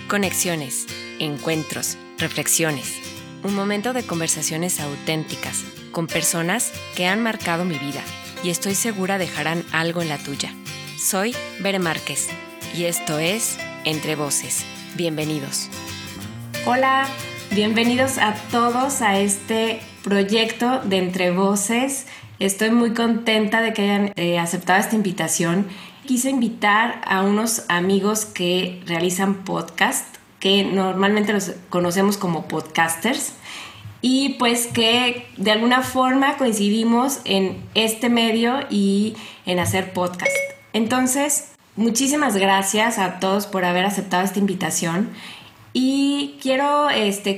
Conexiones, encuentros, reflexiones. Un momento de conversaciones auténticas con personas que han marcado mi vida y estoy segura dejarán algo en la tuya. Soy Bere Márquez y esto es Entre Voces. Bienvenidos. Hola, bienvenidos a todos a este proyecto de Entre Voces. Estoy muy contenta de que hayan aceptado esta invitación. Quise invitar a unos amigos que realizan podcast, que normalmente los conocemos como podcasters, y pues que de alguna forma coincidimos en este medio y en hacer podcast. Entonces, muchísimas gracias a todos por haber aceptado esta invitación. Y quiero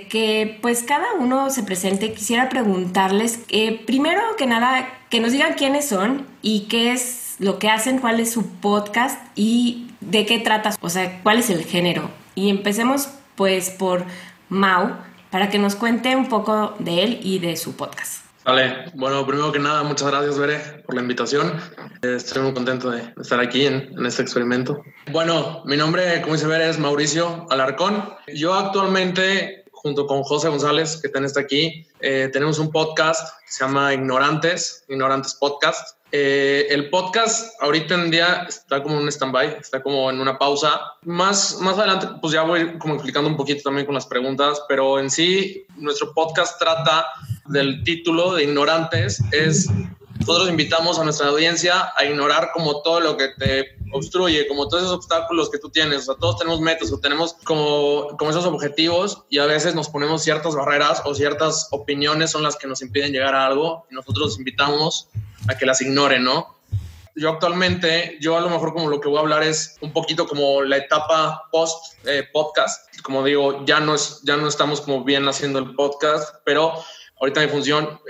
que pues cada uno se presente. Quisiera preguntarles, primero que nada, que nos digan quiénes son y qué es lo que hacen, cuál es su podcast y de qué trata, o sea, cuál es el género. Y empecemos pues por Mau, para que nos cuente un poco de él y de su podcast. Vale, bueno, primero que nada, muchas gracias, Bere, por la invitación. Estoy muy contento de estar aquí en este experimento. Bueno, mi nombre, como dice Bere, es Mauricio Alarcón. Yo actualmente, junto con José González, que también está aquí, tenemos un podcast que se llama Ignorantes Podcast. El podcast ahorita en día está como en un stand-by, está como en una pausa. Más adelante, pues ya voy como explicando un poquito también con las preguntas, pero en sí, nuestro podcast trata del título de Ignorantes. Nosotros invitamos a nuestra audiencia a ignorar como todo lo que te obstruye, como todos esos obstáculos que tú tienes. O sea, todos tenemos metas o tenemos como esos objetivos y a veces nos ponemos ciertas barreras o ciertas opiniones son las que nos impiden llegar a algo y nosotros los invitamos a que las ignoren, ¿no? Yo actualmente, a lo mejor como lo que voy a hablar es un poquito como la etapa post podcast. Como digo, ya no estamos como bien haciendo el podcast, pero ahorita mi función,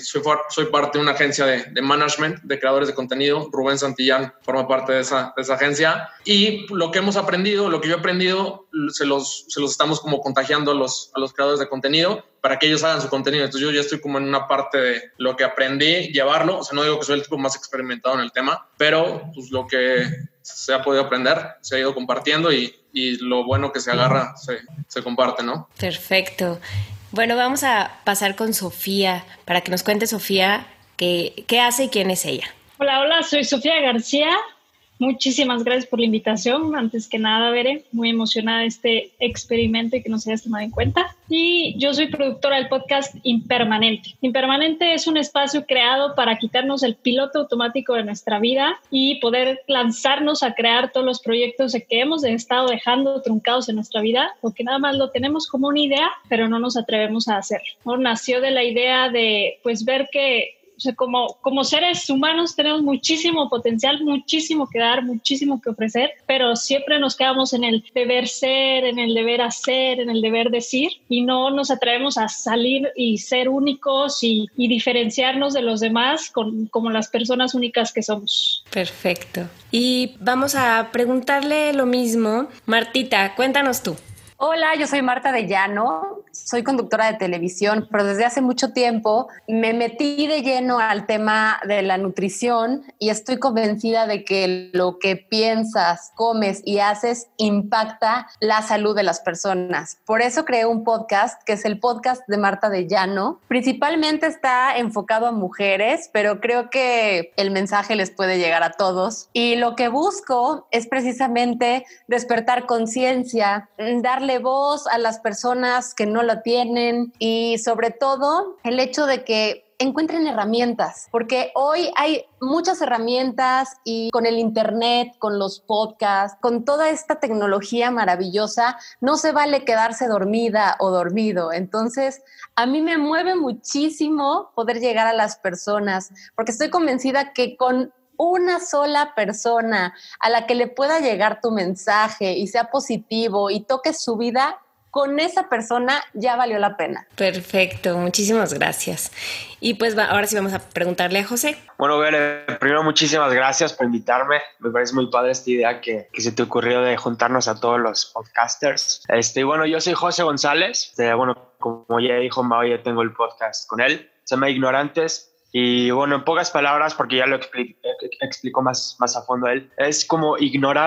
soy parte de una agencia de management, de creadores de contenido. Rubén Santillán forma parte de esa agencia. Y lo que hemos aprendido, lo que yo he aprendido, se los estamos como contagiando a los creadores de contenido para que ellos hagan su contenido. Entonces yo ya estoy como en una parte de lo que aprendí, llevarlo. O sea, no digo que soy el tipo más experimentado en el tema, pero pues lo que se ha podido aprender, se ha ido compartiendo y lo bueno que se agarra se comparte, ¿no? Perfecto. Bueno, vamos a pasar con Sofía para que nos cuente Sofía qué hace y quién es ella. Hola, soy Sofía García. Muchísimas gracias por la invitación. Antes que nada, Bere, muy emocionada de este experimento y que nos hayas tomado en cuenta. Y yo soy productora del podcast Impermanente. Impermanente es un espacio creado para quitarnos el piloto automático de nuestra vida y poder lanzarnos a crear todos los proyectos que hemos estado dejando truncados en nuestra vida, porque nada más lo tenemos como una idea, pero no nos atrevemos a hacerlo, ¿no? Nació de la idea de pues ver que, o sea, como seres humanos tenemos muchísimo potencial, muchísimo que dar, muchísimo que ofrecer, pero siempre nos quedamos en el deber ser, en el deber hacer, en el deber decir y no nos atrevemos a salir y ser únicos y diferenciarnos de los demás como las personas únicas que somos. Perfecto. Y vamos a preguntarle lo mismo. Martita, cuéntanos tú. Hola, yo soy Marta de Llano, soy conductora de televisión, pero desde hace mucho tiempo me metí de lleno al tema de la nutrición y estoy convencida de que lo que piensas, comes y haces impacta la salud de las personas. Por eso creé un podcast que es el podcast de Marta de Llano. Principalmente está enfocado a mujeres, pero creo que el mensaje les puede llegar a todos. Y lo que busco es precisamente despertar conciencia, darle voz a las personas que no lo tienen y sobre todo el hecho de que encuentren herramientas, porque hoy hay muchas herramientas y con el internet, con los podcasts, con toda esta tecnología maravillosa, no se vale quedarse dormida o dormido. Entonces, a mí me mueve muchísimo poder llegar a las personas, porque estoy convencida que con una sola persona a la que le pueda llegar tu mensaje y sea positivo y toque su vida, con esa persona ya valió la pena. Perfecto, muchísimas gracias. Y pues ahora sí vamos a preguntarle a José. Bueno, Bere, primero muchísimas gracias por invitarme. Me parece muy padre esta idea que se te ocurrió de juntarnos a todos los podcasters. Bueno, yo soy José González. Bueno, como ya dijo Mau, ya tengo el podcast con él. Se llama Ignorantes. Y bueno, en pocas palabras, porque ya lo explicó más a fondo él, es como ignorar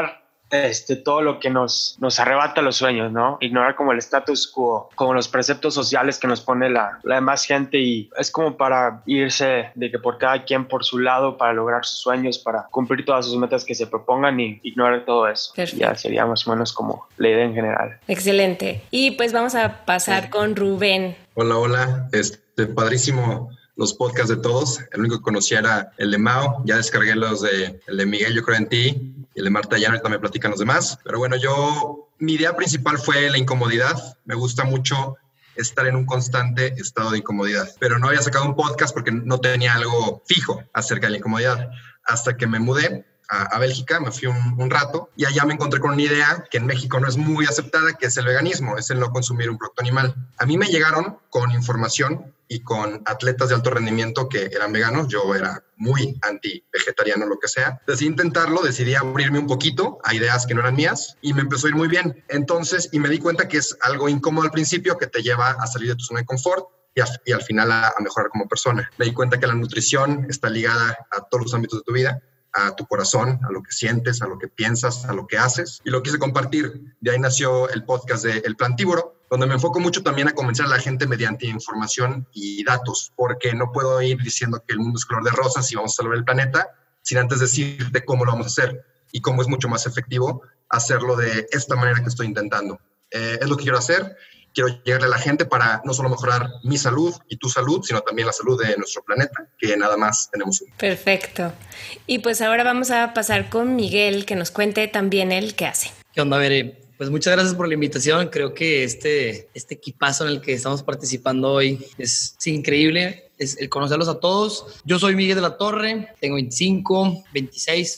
todo lo que nos arrebata los sueños, ¿no? Ignorar como el status quo, como los preceptos sociales que nos pone la demás gente, y es como para irse de que por cada quien por su lado para lograr sus sueños, para cumplir todas sus metas que se propongan y ignorar todo eso. Perfecto. Ya sería más o menos como la idea en general. Excelente. Y pues vamos a pasar con Rubén. Hola, padrísimo los podcasts de todos. El único que conocía era el de Mao. Ya descargué el de Miguel, Yo Creo en Ti, y el de Marta Llano. Ahorita me platican los demás. Pero bueno, mi idea principal fue la incomodidad. Me gusta mucho estar en un constante estado de incomodidad. Pero no había sacado un podcast porque no tenía algo fijo acerca de la incomodidad. Hasta que me mudé a Bélgica, me fui un rato y allá me encontré con una idea que en México no es muy aceptada, que es el veganismo, es el no consumir un producto animal. A mí me llegaron con información y con atletas de alto rendimiento que eran veganos. Yo era muy anti-vegetariano, lo que sea. Decidí intentarlo, decidí abrirme un poquito a ideas que no eran mías y me empezó a ir muy bien. Entonces, y me di cuenta que es algo incómodo al principio, que te lleva a salir de tu zona de confort y al final a mejorar como persona. Me di cuenta que la nutrición está ligada a todos los ámbitos de tu vida, a tu corazón, a lo que sientes, a lo que piensas, a lo que haces, y lo quise compartir. De ahí nació el podcast de El Plantívoro, donde me enfoco mucho también a convencer a la gente mediante información y datos, porque no puedo ir diciendo que el mundo es color de rosas y vamos a salvar el planeta sin antes decirte cómo lo vamos a hacer y cómo es mucho más efectivo hacerlo de esta manera que estoy intentando. Es lo que quiero hacer. Quiero llegarle a la gente para no solo mejorar mi salud y tu salud, sino también la salud de nuestro planeta, que nada más tenemos uno. Perfecto. Y pues ahora vamos a pasar con Miguel, que nos cuente también él qué hace. ¿Qué onda, Bere? Pues muchas gracias por la invitación. Creo que este equipazo en el que estamos participando hoy es increíble. Es el conocerlos a todos. Yo soy Miguel de la Torre, tengo 25, 26.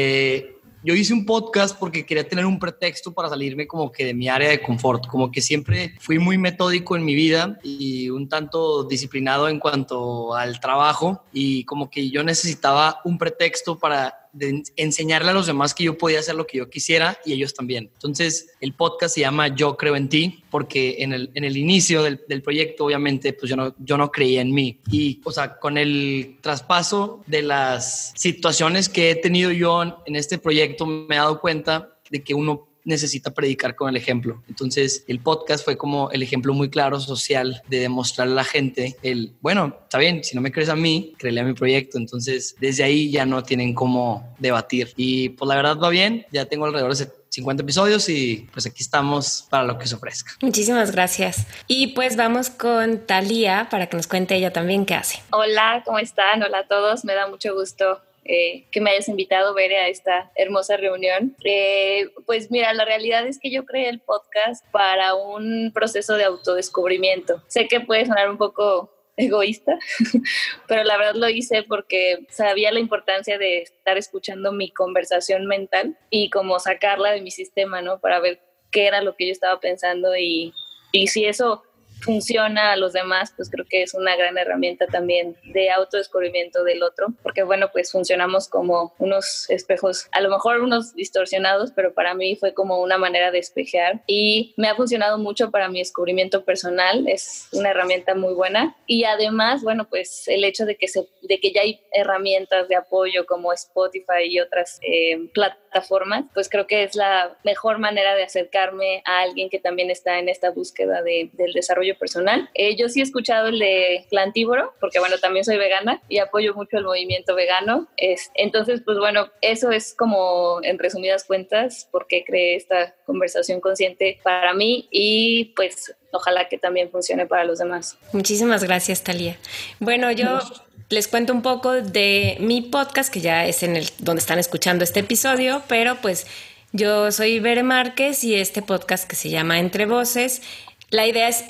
Yo hice un podcast porque quería tener un pretexto para salirme como que de mi área de confort. Como que siempre fui muy metódico en mi vida y un tanto disciplinado en cuanto al trabajo, y como que yo necesitaba un pretexto para enseñarle a los demás que yo podía hacer lo que yo quisiera y ellos también. Entonces el podcast se llama Yo Creo en Ti, porque en el inicio del proyecto obviamente pues yo no creía en mí, y o sea, con el traspaso de las situaciones que he tenido yo en este proyecto me he dado cuenta de que uno necesita predicar con el ejemplo. Entonces el podcast fue como el ejemplo muy claro social de demostrarle a la gente bueno, está bien, si no me crees a mí, créele a mi proyecto. Entonces desde ahí ya no tienen cómo debatir, y pues la verdad va bien. Ya tengo alrededor de 50 episodios y pues aquí estamos para lo que se ofrezca. Muchísimas gracias. Y pues vamos con Talía para que nos cuente ella también qué hace. Hola, ¿cómo están? Hola a todos, me da mucho gusto que me hayas invitado, Bere, a esta hermosa reunión. Pues mira, la realidad es que yo creé el podcast para un proceso de autodescubrimiento. Sé que puede sonar un poco egoísta, pero la verdad lo hice porque sabía la importancia de estar escuchando mi conversación mental y como sacarla de mi sistema, ¿no? Para ver qué era lo que yo estaba pensando, y si eso funciona a los demás, pues creo que es una gran herramienta también de autodescubrimiento del otro, porque bueno, pues funcionamos como unos espejos, a lo mejor unos distorsionados, pero para mí fue como una manera de espejear y me ha funcionado mucho para mi descubrimiento personal. Es una herramienta muy buena, y además, bueno, pues el hecho de que ya hay herramientas de apoyo como Spotify y otras plataformas, pues creo que es la mejor manera de acercarme a alguien que también está en esta búsqueda del desarrollo personal. Yo sí he escuchado el de Plantívoro, porque bueno, también soy vegana y apoyo mucho el movimiento vegano. Entonces, pues bueno, eso es como en resumidas cuentas por qué creé esta conversación consciente para mí, y pues ojalá que también funcione para los demás. Muchísimas gracias, Talía. Bueno, yo les cuento un poco de mi podcast, que ya es donde están escuchando este episodio, pero pues yo soy Bere Márquez y este podcast que se llama Entre Voces. La idea es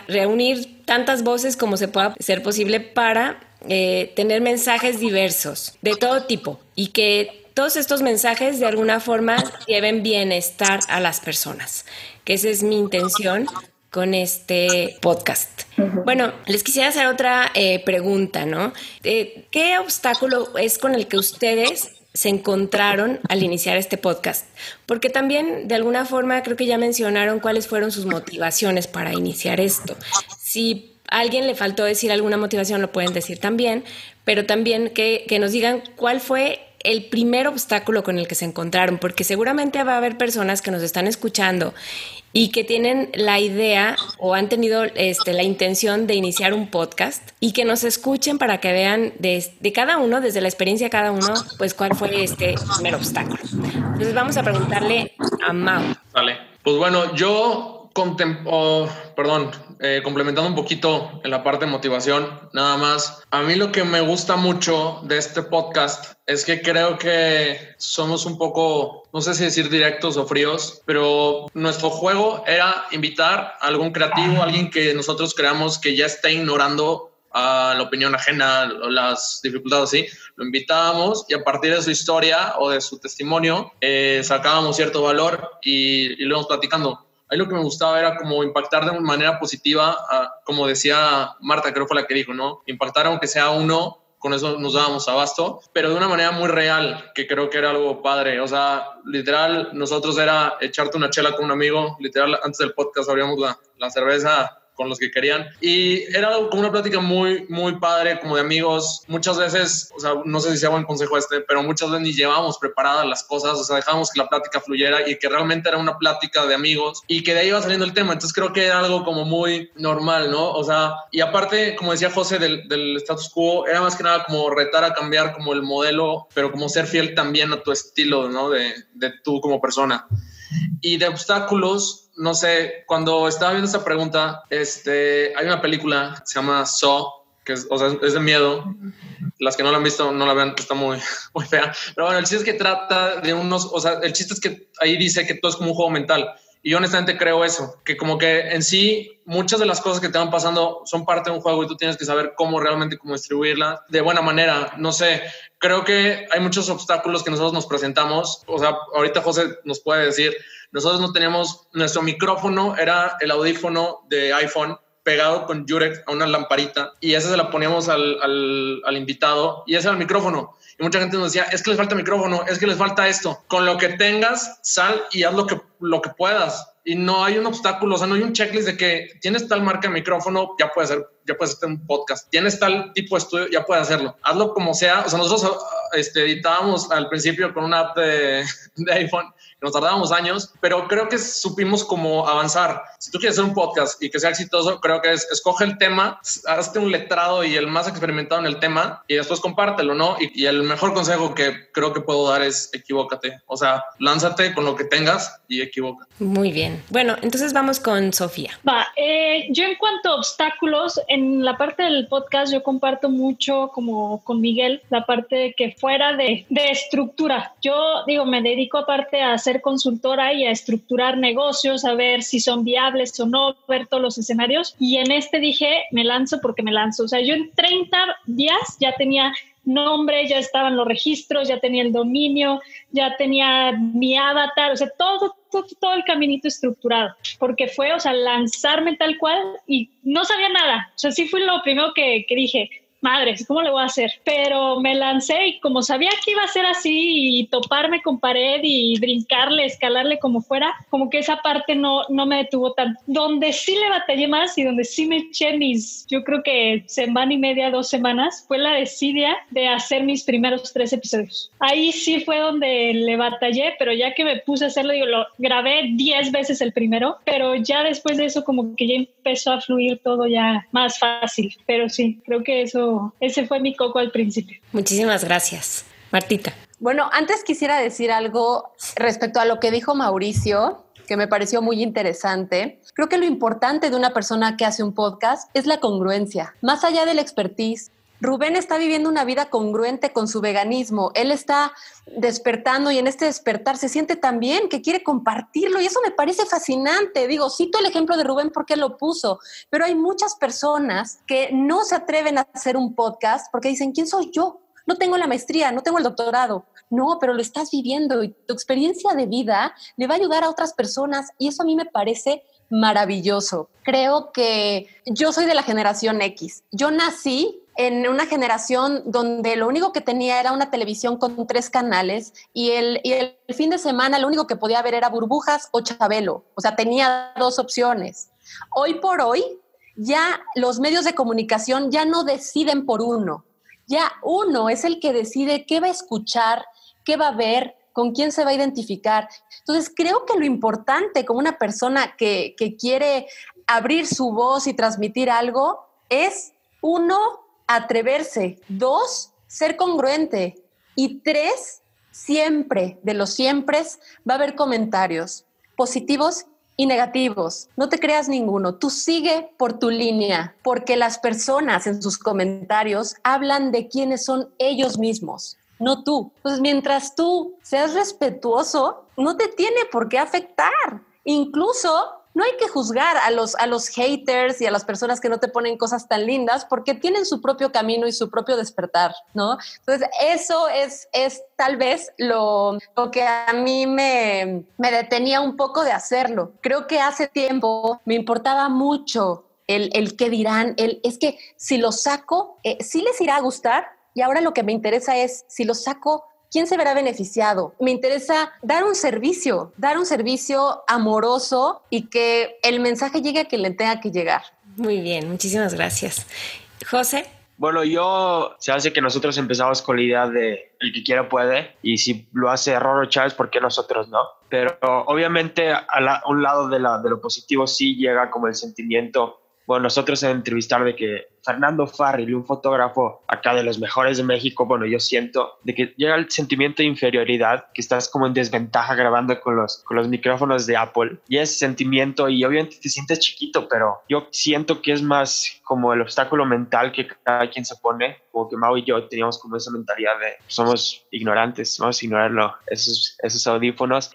reunir tantas voces como se pueda ser posible para tener mensajes diversos de todo tipo, y que todos estos mensajes de alguna forma lleven bienestar a las personas, que esa es mi intención con este podcast. Bueno, les quisiera hacer otra pregunta, ¿no? ¿Qué obstáculo es con el que ustedes se encontraron al iniciar este podcast? Porque también de alguna forma creo que ya mencionaron cuáles fueron sus motivaciones para iniciar esto. Si a alguien le faltó decir alguna motivación, lo pueden decir también, pero también que nos digan cuál fue el primer obstáculo con el que se encontraron, porque seguramente va a haber personas que nos están escuchando y que tienen la idea o han tenido la intención de iniciar un podcast y que nos escuchen para que vean de cada uno, desde la experiencia de cada uno, pues cuál fue este primer obstáculo. Entonces vamos a preguntarle a Mau. Vale, pues bueno, yo complementando un poquito en la parte de motivación, nada más. A mí lo que me gusta mucho de este podcast es que creo que somos un poco, no sé si decir directos o fríos, pero nuestro juego era invitar a algún creativo, alguien que nosotros creamos que ya está ignorando a la opinión ajena o las dificultades así. Lo invitábamos y a partir de su historia o de su testimonio sacábamos cierto valor y lo íbamos platicando. Ahí lo que me gustaba era como impactar de manera positiva, como decía Marta, creo que fue la que dijo, ¿no? Impactar aunque sea uno, con eso nos dábamos abasto, pero de una manera muy real, que creo que era algo padre. O sea, literal, nosotros era echarte una chela con un amigo, literal, antes del podcast abríamos la cerveza con los que querían. Y era como una plática muy, muy padre, como de amigos. Muchas veces, o sea, no sé si sea buen consejo pero muchas veces ni llevábamos preparadas las cosas, o sea, dejábamos que la plática fluyera y que realmente era una plática de amigos y que de ahí iba saliendo el tema. Entonces creo que era algo como muy normal, ¿no? O sea, y aparte, como decía José, del status quo, era más que nada como retar a cambiar como el modelo, pero como ser fiel también a tu estilo, ¿no? De tú como persona. Y de obstáculos, no sé, cuando estaba viendo esta pregunta, hay una película que se llama Saw, que es de miedo. Las que no la han visto, no la vean, está muy, muy fea. Pero bueno, el chiste es que trata de el chiste es que ahí dice que todo es como un juego mental. Y yo honestamente creo eso, que como que en sí muchas de las cosas que te van pasando son parte de un juego y tú tienes que saber cómo realmente cómo distribuirlas de buena manera. No sé, creo que hay muchos obstáculos que nosotros nos presentamos. O sea, ahorita José nos puede decir, nosotros no teníamos, nuestro micrófono era el audífono de iPhone pegado con Yurex a una lamparita y esa se la poníamos al invitado y ese era el micrófono. Y mucha gente nos decía, es que les falta micrófono, es que les falta esto. Con lo que tengas, sal y haz lo que puedas. Y no hay un obstáculo, o sea, no hay un checklist de que tienes tal marca de micrófono, ya puedes hacer un podcast. Tienes tal tipo de estudio, ya puedes hacerlo. Hazlo como sea. O sea, nosotros editábamos al principio con una app de iPhone. Nos tardábamos años, pero creo que supimos cómo avanzar. Si tú quieres hacer un podcast y que sea exitoso, creo que escoge el tema, hazte un letrado y el más experimentado en el tema y después compártelo, ¿no? Y el mejor consejo que creo que puedo dar es equivócate. O sea, lánzate con lo que tengas y equivócate. Muy bien. Bueno, entonces vamos con Sofía. Yo en cuanto a obstáculos, en la parte del podcast yo comparto mucho como con Miguel, la parte de que fuera de estructura. Yo me dedico aparte a ser consultora y a estructurar negocios, a ver si son viables o no, ver todos los escenarios. Y en dije, me lanzo porque me lanzo. O sea, yo en 30 días ya tenía nombre, ya estaban los registros, ya tenía el dominio, ya tenía mi avatar, o sea, todo el caminito estructurado, porque fue, o sea, lanzarme tal cual y no sabía nada. O sea, sí fue lo primero que dije, madres, ¿cómo le voy a hacer? Pero me lancé y como sabía que iba a ser así y toparme con pared y brincarle, escalarle como fuera, como que esa parte no me detuvo tanto. Donde sí le batallé más y donde sí me eché yo creo que semana y media, 2 semanas, fue la desidia de hacer mis primeros 3 episodios. Ahí sí fue donde le batallé, pero ya que me puse a hacerlo, lo grabé 10 veces el primero, pero ya después de eso como que ya empezó a fluir todo ya más fácil. Pero sí, creo que ese fue mi coco al principio. Muchísimas gracias. Martita. Bueno, antes quisiera decir algo respecto a lo que dijo Mauricio, que me pareció muy interesante. Creo que lo importante de una persona que hace un podcast es la congruencia. Más allá del expertise, Rubén está viviendo una vida congruente con su veganismo. Él está despertando y en este despertar se siente tan bien que quiere compartirlo y eso me parece fascinante. Cito el ejemplo de Rubén porque lo puso, pero hay muchas personas que no se atreven a hacer un podcast porque dicen, ¿quién soy yo? No tengo la maestría, no tengo el doctorado. No, pero lo estás viviendo y tu experiencia de vida le va a ayudar a otras personas y eso a mí me parece maravilloso. Creo que yo soy de la generación X. Yo nací en una generación donde lo único que tenía era una televisión con 3 canales y el fin de semana lo único que podía ver era Burbujas o Chabelo. O sea, tenía 2 opciones. Hoy por hoy, ya los medios de comunicación ya no deciden por uno. Ya uno es el que decide qué va a escuchar, qué va a ver, con quién se va a identificar. Entonces, creo que lo importante como una persona que quiere abrir su voz y transmitir algo es, 1, atreverse, 2, ser congruente y 3, siempre, de los siempres, va a haber comentarios positivos y negativos. No te creas ninguno. Tú sigue por tu línea, porque las personas en sus comentarios hablan de quiénes son ellos mismos, no tú. Entonces, mientras tú seas respetuoso, no te tiene por qué afectar. Incluso no hay que juzgar a los haters y a las personas que no te ponen cosas tan lindas, porque tienen su propio camino y su propio despertar, ¿no? Entonces, eso es tal vez lo que a mí me detenía un poco de hacerlo. Creo que hace tiempo me importaba mucho el qué dirán. Es que si lo saco, sí les irá a gustar, y ahora lo que me interesa es, si lo saco, ¿quién se verá beneficiado? Me interesa dar un servicio amoroso y que el mensaje llegue a quien le tenga que llegar. Muy bien, muchísimas gracias. José. Bueno, se hace que nosotros empezamos con la idea de el que quiera puede, y si lo hace Rorro Chávez, ¿por qué nosotros no? Pero obviamente a un lado de lo positivo sí llega como el sentimiento. Bueno, nosotros en entrevistar de que Fernando Farril, un fotógrafo acá de los mejores de México, bueno, yo siento de que llega el sentimiento de inferioridad, que estás como en desventaja grabando con los micrófonos de Apple, y ese sentimiento, y obviamente te sientes chiquito, pero yo siento que es más como el obstáculo mental que cada quien se pone, como que Mau y yo teníamos como esa mentalidad de somos ignorantes, vamos a ignorarlo, esos audífonos,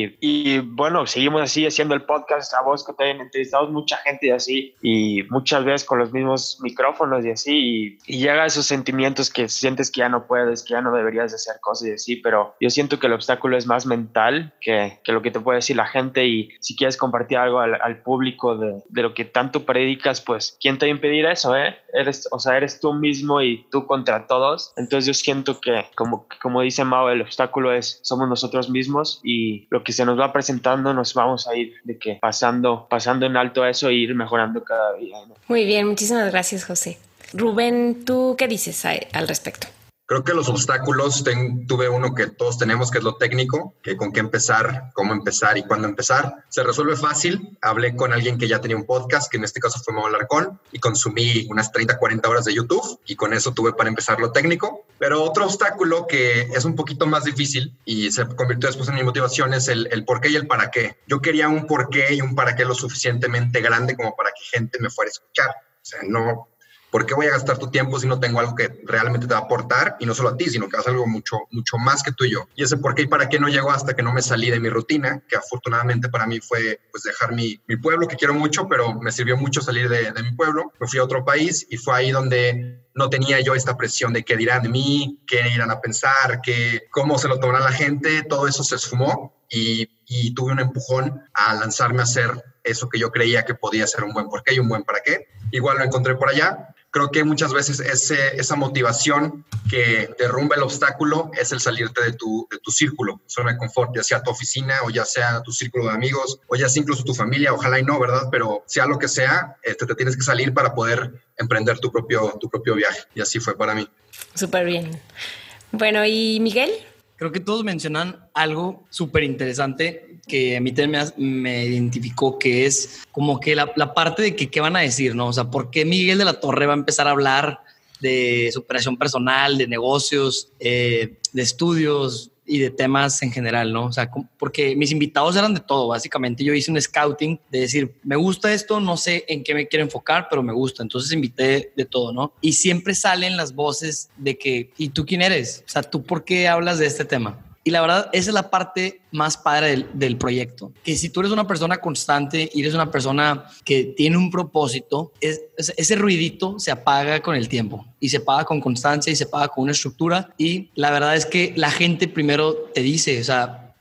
y bueno, seguimos así haciendo el podcast, a vos que también entrevistamos mucha gente y así, y muchas veces con los mismos micrófonos y así, y llega a esos sentimientos que sientes que ya no puedes, que ya no deberías de hacer cosas y así, pero yo siento que el obstáculo es más mental que lo que te puede decir la gente, y si quieres compartir algo al público de lo que tanto predicas, pues ¿quién te va a impedir eso? Eres tú mismo y tú contra todos. Entonces yo siento que como dice Mau, el obstáculo somos nosotros mismos, y lo que se nos va presentando nos vamos a ir de que pasando en alto eso e ir mejorando cada día, ¿no? Muy bien, muchísimas gracias, José. Rubén, ¿tú qué dices al respecto? Creo que los obstáculos, tuve uno que todos tenemos, que es lo técnico, que con qué empezar, cómo empezar y cuándo empezar. Se resuelve fácil. Hablé con alguien que ya tenía un podcast, que en este caso fue Mau Alarcón, y consumí unas 30, 40 horas de YouTube, y con eso tuve para empezar lo técnico. Pero otro obstáculo que es un poquito más difícil y se convirtió después en mi motivación es el por qué y el para qué. Yo quería un por qué y un para qué lo suficientemente grande como para que gente me fuera a escuchar. O sea, no... ¿Por qué voy a gastar tu tiempo si no tengo algo que realmente te va a aportar? Y no solo a ti, sino que hace algo mucho, mucho más que tú y yo. Y ese por qué y para qué no llegó hasta que no me salí de mi rutina, que afortunadamente para mí fue pues dejar mi pueblo, que quiero mucho, pero me sirvió mucho salir de mi pueblo. Me fui a otro país y fue ahí donde no tenía yo esta presión de qué dirán de mí, qué irán a pensar, cómo se lo tomará la gente. Todo eso se esfumó y tuve un empujón a lanzarme a hacer eso que yo creía que podía ser un buen por qué y un buen para qué. Igual lo encontré por allá. Creo que muchas veces esa motivación que derrumba el obstáculo es el salirte de tu círculo, zona de confort, ya sea tu oficina o ya sea tu círculo de amigos o ya sea incluso tu familia, ojalá y no, ¿verdad? Pero sea lo que sea, te tienes que salir para poder emprender tu propio viaje. Y así fue para mí. Súper bien. Bueno, ¿y Miguel? Creo que todos mencionan algo súper interesante que a mí también me identificó, que es como que la parte de que qué van a decir, ¿no? O sea, ¿por qué Miguel de la Torre va a empezar a hablar de superación personal, de negocios, de estudios y de temas en general, ¿no? O sea, porque mis invitados eran de todo, básicamente. Yo hice un scouting de decir, me gusta esto, no sé en qué me quiero enfocar, pero me gusta. Entonces invité de todo, ¿no? Y siempre salen las voces de que, ¿y tú quién eres? O sea, ¿tú por qué hablas de este tema? Y la verdad, esa es la parte más padre del proyecto. Que si tú eres una persona constante y eres una persona que tiene un propósito, ese ruidito se apaga con el tiempo y se paga con constancia y se paga con una estructura. Y la verdad es que la gente primero te dice, o sea,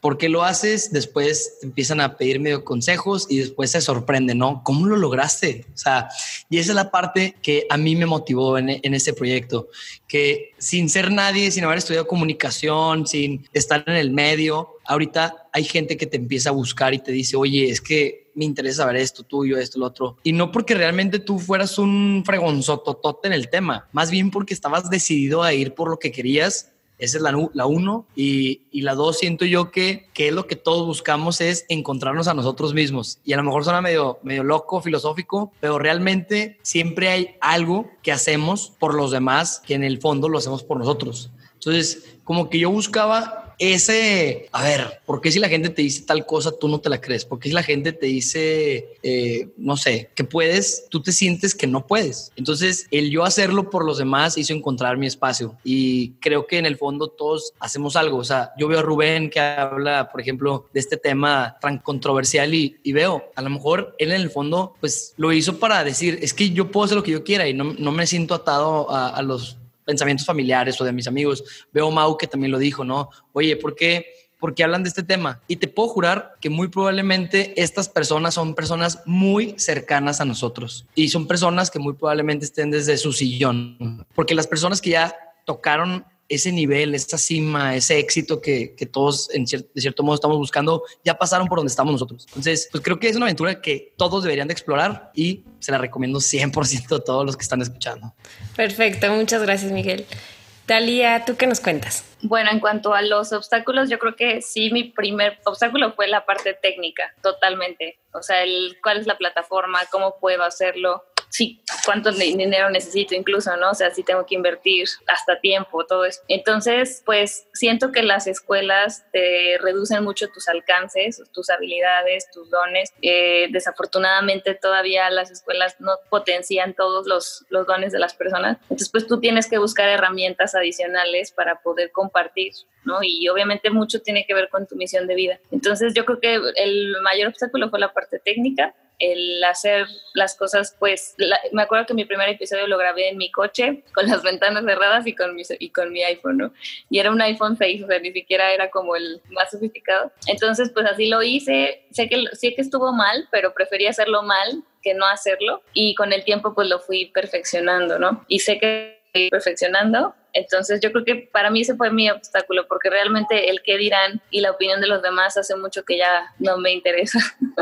¿por qué lo haces? Después te empiezan a pedir medio consejos y después se sorprende, ¿no? ¿Cómo lo lograste? O sea, y esa es la parte que a mí me motivó en este proyecto, que sin ser nadie, sin haber estudiado comunicación, sin estar en el medio, ahorita hay gente que te empieza a buscar y te dice, oye, es que me interesa saber esto tuyo, esto, lo otro. Y no porque realmente tú fueras un fregonzototote en el tema, más bien porque estabas decidido a ir por lo que querías. Esa es la uno. Y la dos, siento yo que es lo que todos buscamos, es encontrarnos a nosotros mismos. Y a lo mejor suena medio loco, filosófico, pero realmente siempre hay algo que hacemos por los demás que en el fondo lo hacemos por nosotros. Entonces, como que yo buscaba ese, a ver, ¿por qué si la gente te dice tal cosa tú no te la crees? ¿Por qué si la gente te dice, no sé, que puedes, tú te sientes que no puedes? Entonces, el yo hacerlo por los demás hizo encontrar mi espacio y creo que en el fondo todos hacemos algo. O sea, yo veo a Rubén que habla, por ejemplo, de este tema tan controversial y veo, a lo mejor él en el fondo, pues lo hizo para decir, es que yo puedo hacer lo que yo quiera y no me siento atado a los pensamientos familiares o de mis amigos. Veo a Mau que también lo dijo, ¿no? Oye, ¿por qué hablan de este tema? Y te puedo jurar que muy probablemente estas personas son personas muy cercanas a nosotros y son personas que muy probablemente estén desde su sillón, porque las personas que ya tocaron ese nivel, esa cima, ese éxito que todos de cierto modo estamos buscando, ya pasaron por donde estamos nosotros. Entonces, pues creo que es una aventura que todos deberían de explorar y se la recomiendo 100% a todos los que están escuchando. Perfecto, muchas gracias, Miguel. Talía, ¿tú qué nos cuentas? Bueno, en cuanto a los obstáculos, yo creo que sí, mi primer obstáculo fue la parte técnica, totalmente. O sea, cuál es la plataforma, cómo puedo hacerlo, sí, cuánto dinero necesito incluso, ¿no? O sea, si tengo que invertir hasta tiempo, todo eso. Entonces, pues siento que las escuelas te reducen mucho tus alcances, tus habilidades, tus dones. Desafortunadamente todavía las escuelas no potencian todos los dones de las personas. Entonces, pues tú tienes que buscar herramientas adicionales para poder compartir, ¿no? Y obviamente mucho tiene que ver con tu misión de vida. Entonces, yo creo que el mayor obstáculo fue la parte técnica, el hacer las cosas, pues me acuerdo que mi primer episodio lo grabé en mi coche con las ventanas cerradas y con mi iPhone, ¿no? Y era un iPhone 6, o sea, ni siquiera era como el más sofisticado. Entonces, pues así lo hice. Sé que estuvo mal, pero preferí hacerlo mal que no hacerlo. Y con el tiempo, pues lo fui perfeccionando, ¿no? Y sé que fui perfeccionando. Entonces yo creo que para mí ese fue mi obstáculo, porque realmente el qué dirán y la opinión de los demás hace mucho que ya no me interesa.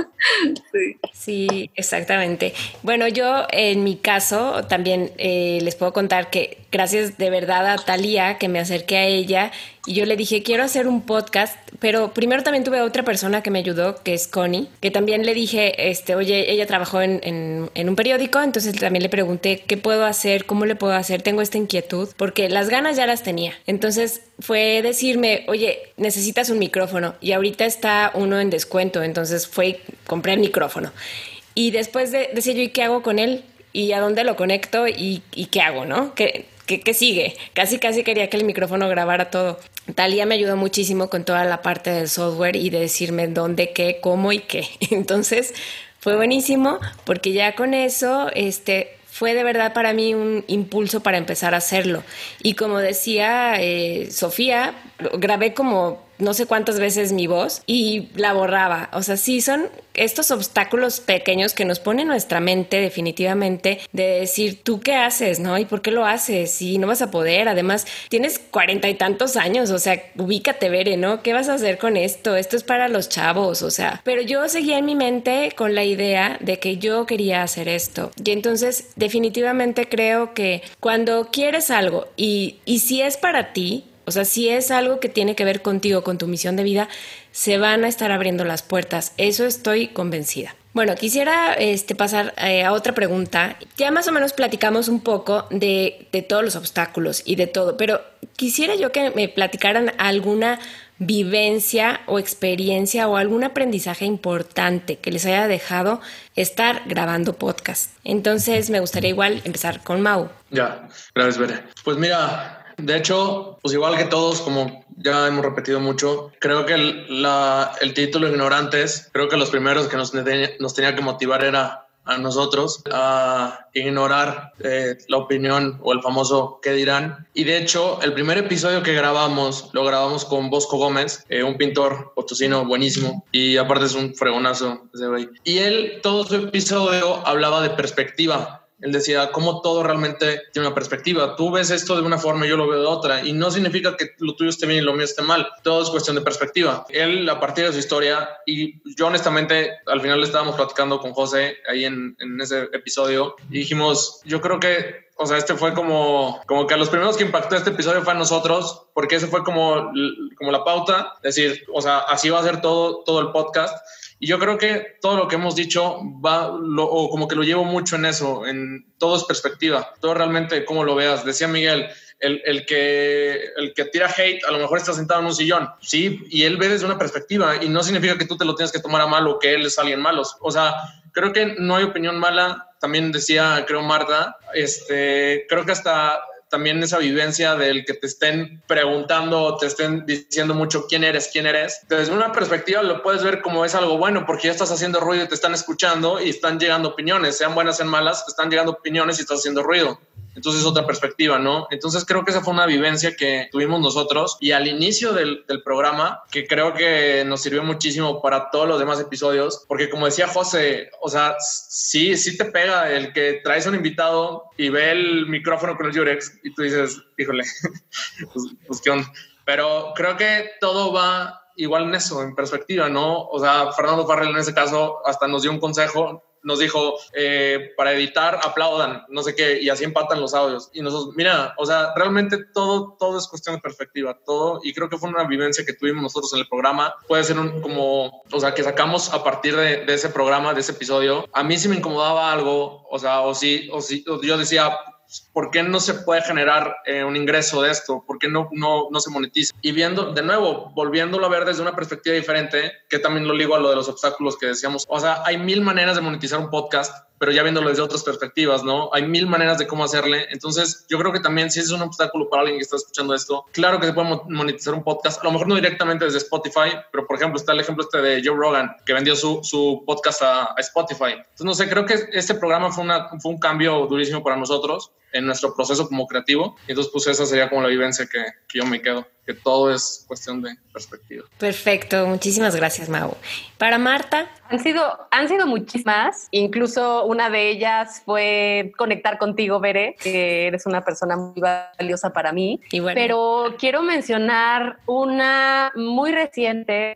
Sí, exactamente. Bueno, yo en mi caso también les puedo contar que gracias de verdad a Talía, que me acerqué a ella y yo le dije, quiero hacer un podcast, pero primero también tuve otra persona que me ayudó, que es Connie, que también le dije, oye, ella trabajó en un periódico, entonces también le pregunté, ¿qué puedo hacer? ¿Cómo le puedo hacer? Tengo esta inquietud, porque las ganas ya las tenía. Entonces fue decirme, oye, necesitas un micrófono y ahorita está uno en descuento, entonces compré el micrófono. Y después de decir yo, ¿y qué hago con él? ¿Y a dónde lo conecto? ¿Y qué hago, no? ¿Qué sigue? Casi quería que el micrófono grabara todo. Talía me ayudó muchísimo con toda la parte del software y de decirme dónde, qué, cómo y qué. Entonces fue buenísimo porque ya con eso fue de verdad para mí un impulso para empezar a hacerlo. Y como decía Sofía, grabé como no sé cuántas veces mi voz y la borraba. O sea, sí son estos obstáculos pequeños que nos pone nuestra mente definitivamente de decir, ¿tú qué haces, no? ¿Y por qué lo haces? Y no vas a poder. Además, tienes 40 y tantos años, o sea, ubícate, Bere, ¿no? ¿Qué vas a hacer con esto? Esto es para los chavos, o sea. Pero yo seguía en mi mente con la idea de que yo quería hacer esto. Y entonces, definitivamente creo que cuando quieres algo y si es para ti, o sea, si es algo que tiene que ver contigo, con tu misión de vida, se van a estar abriendo las puertas. Eso estoy convencida. Bueno, quisiera pasar a otra pregunta. Ya más o menos platicamos un poco de todos los obstáculos y de todo, pero quisiera yo que me platicaran alguna vivencia o experiencia o algún aprendizaje importante que les haya dejado estar grabando podcast. Entonces, me gustaría igual empezar con Mau. Ya, gracias, Bere. Pues mira, de hecho, pues igual que todos, como ya hemos repetido mucho, creo que el título Ignorantes, creo que los primeros que nos tenía que motivar era a nosotros a ignorar la opinión o el famoso qué dirán. Y de hecho, el primer episodio que grabamos, lo grabamos con Bosco Gómez, un pintor potosino buenísimo, y aparte es un fregonazo ese güey. Y él, todo su episodio hablaba de perspectiva. Él decía cómo todo realmente tiene una perspectiva. Tú ves esto de una forma y yo lo veo de otra. Y no significa que lo tuyo esté bien y lo mío esté mal. Todo es cuestión de perspectiva. Él, a partir de su historia, y yo honestamente, al final le estábamos platicando con José ahí en ese episodio, y dijimos, yo creo que, o sea, este fue como que a los primeros que impactó este episodio fue a nosotros, porque ese fue como la pauta. Es decir, o sea, así va a ser todo el podcast. Y yo creo que todo lo que hemos dicho o como que lo llevo mucho en eso, en todo es perspectiva, todo realmente cómo lo veas. Decía Miguel, el que tira hate a lo mejor está sentado en un sillón, sí, y él ve desde una perspectiva y no significa que tú te lo tienes que tomar a mal o que él es alguien malo. O sea, creo que no hay opinión mala. También decía, creo, Marta, creo que hasta también esa vivencia del que te estén preguntando, te estén diciendo mucho quién eres. Desde una perspectiva lo puedes ver como es algo bueno, porque ya estás haciendo ruido y te están escuchando y están llegando opiniones, sean buenas, sean malas, te están llegando opiniones y estás haciendo ruido. Entonces es otra perspectiva, ¿no? Entonces creo que esa fue una vivencia que tuvimos nosotros, y al inicio del programa, que creo que nos sirvió muchísimo para todos los demás episodios, porque como decía José, o sea, sí te pega el que traes un invitado y ve el micrófono con el Yurex y tú dices, híjole, pues qué onda. Pero creo que todo va igual en eso, en perspectiva, ¿no? O sea, Fernando Farrell en ese caso hasta nos dio un consejo. Nos dijo, para editar, aplaudan, no sé qué, y así empatan los audios. Y nosotros, mira, o sea, realmente todo es cuestión de perspectiva, todo, y creo que fue una vivencia que tuvimos nosotros en el programa. Puede ser o sea, que sacamos a partir de ese programa, de ese episodio. A mí sí me incomodaba algo, o sea, o yo decía, ¿por qué no se puede generar un ingreso de esto? ¿Por qué no se monetiza? Y viendo, de nuevo, volviéndolo a ver desde una perspectiva diferente, que también lo ligo a lo de los obstáculos que decíamos. O sea, hay 1000 maneras de monetizar un podcast, pero ya viéndolo desde otras perspectivas, ¿no? Hay 1000 maneras de cómo hacerle. Entonces, yo creo que también si es un obstáculo para alguien que está escuchando esto, claro que se puede monetizar un podcast, a lo mejor no directamente desde Spotify, pero por ejemplo está el ejemplo de Joe Rogan, que vendió su podcast a Spotify. Entonces, no sé, creo que este programa fue un cambio durísimo para nosotros en nuestro proceso como creativo. Y entonces, pues esa sería como la vivencia que yo me quedo, que todo es cuestión de perspectiva. Perfecto, muchísimas gracias, Mau. Para Marta. Han sido muchísimas, incluso una de ellas fue conectar contigo, Bere, que eres una persona muy valiosa para mí. Y bueno. Pero quiero mencionar una muy reciente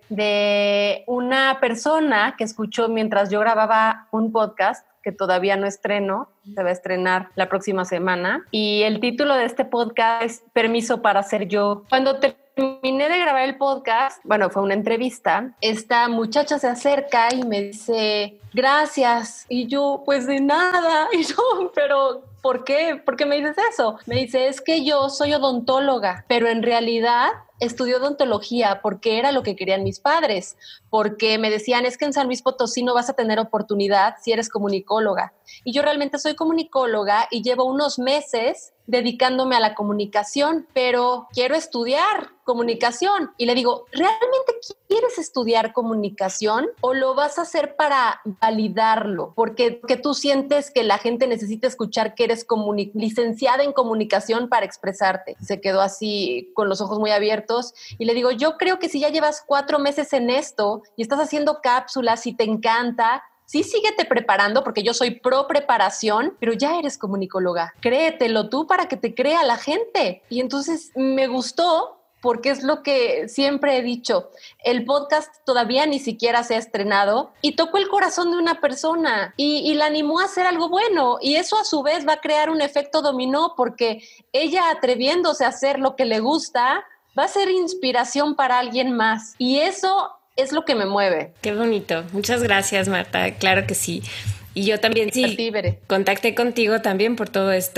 de una persona que escuchó mientras yo grababa un podcast que todavía no estreno, se va a estrenar la próxima semana. Y el título de este podcast es Permiso para ser yo. Cuando terminé de grabar el podcast, bueno, fue una entrevista, esta muchacha se acerca y me dice, gracias. Y yo, pues de nada. Y yo, pero ¿por qué? ¿Por qué me dices eso? Me dice, es que yo soy odontóloga, pero en realidad estudié odontología porque era lo que querían mis padres, porque me decían, es que en San Luis Potosí no vas a tener oportunidad si eres comunicóloga. Y yo realmente soy comunicóloga y llevo unos meses dedicándome a la comunicación, pero quiero estudiar comunicación. Y le digo, ¿realmente quieres estudiar comunicación o lo vas a hacer para validarlo? Porque tú sientes que la gente necesita escuchar que eres licenciada en comunicación para expresarte. Se quedó así con los ojos muy abiertos y le digo, yo creo que si ya llevas 4 meses en esto y estás haciendo cápsulas y te encanta, sí, síguete preparando porque yo soy pro preparación, pero ya eres comunicóloga. Créetelo tú para que te crea la gente. Y entonces me gustó porque es lo que siempre he dicho. El podcast todavía ni siquiera se ha estrenado y tocó el corazón de una persona y la animó a hacer algo bueno. Y eso a su vez va a crear un efecto dominó porque ella atreviéndose a hacer lo que le gusta va a ser inspiración para alguien más. Y eso es lo que me mueve. Qué bonito. Muchas gracias, Marta. Claro que sí. Y yo también sí, contacté contigo también por todo esto.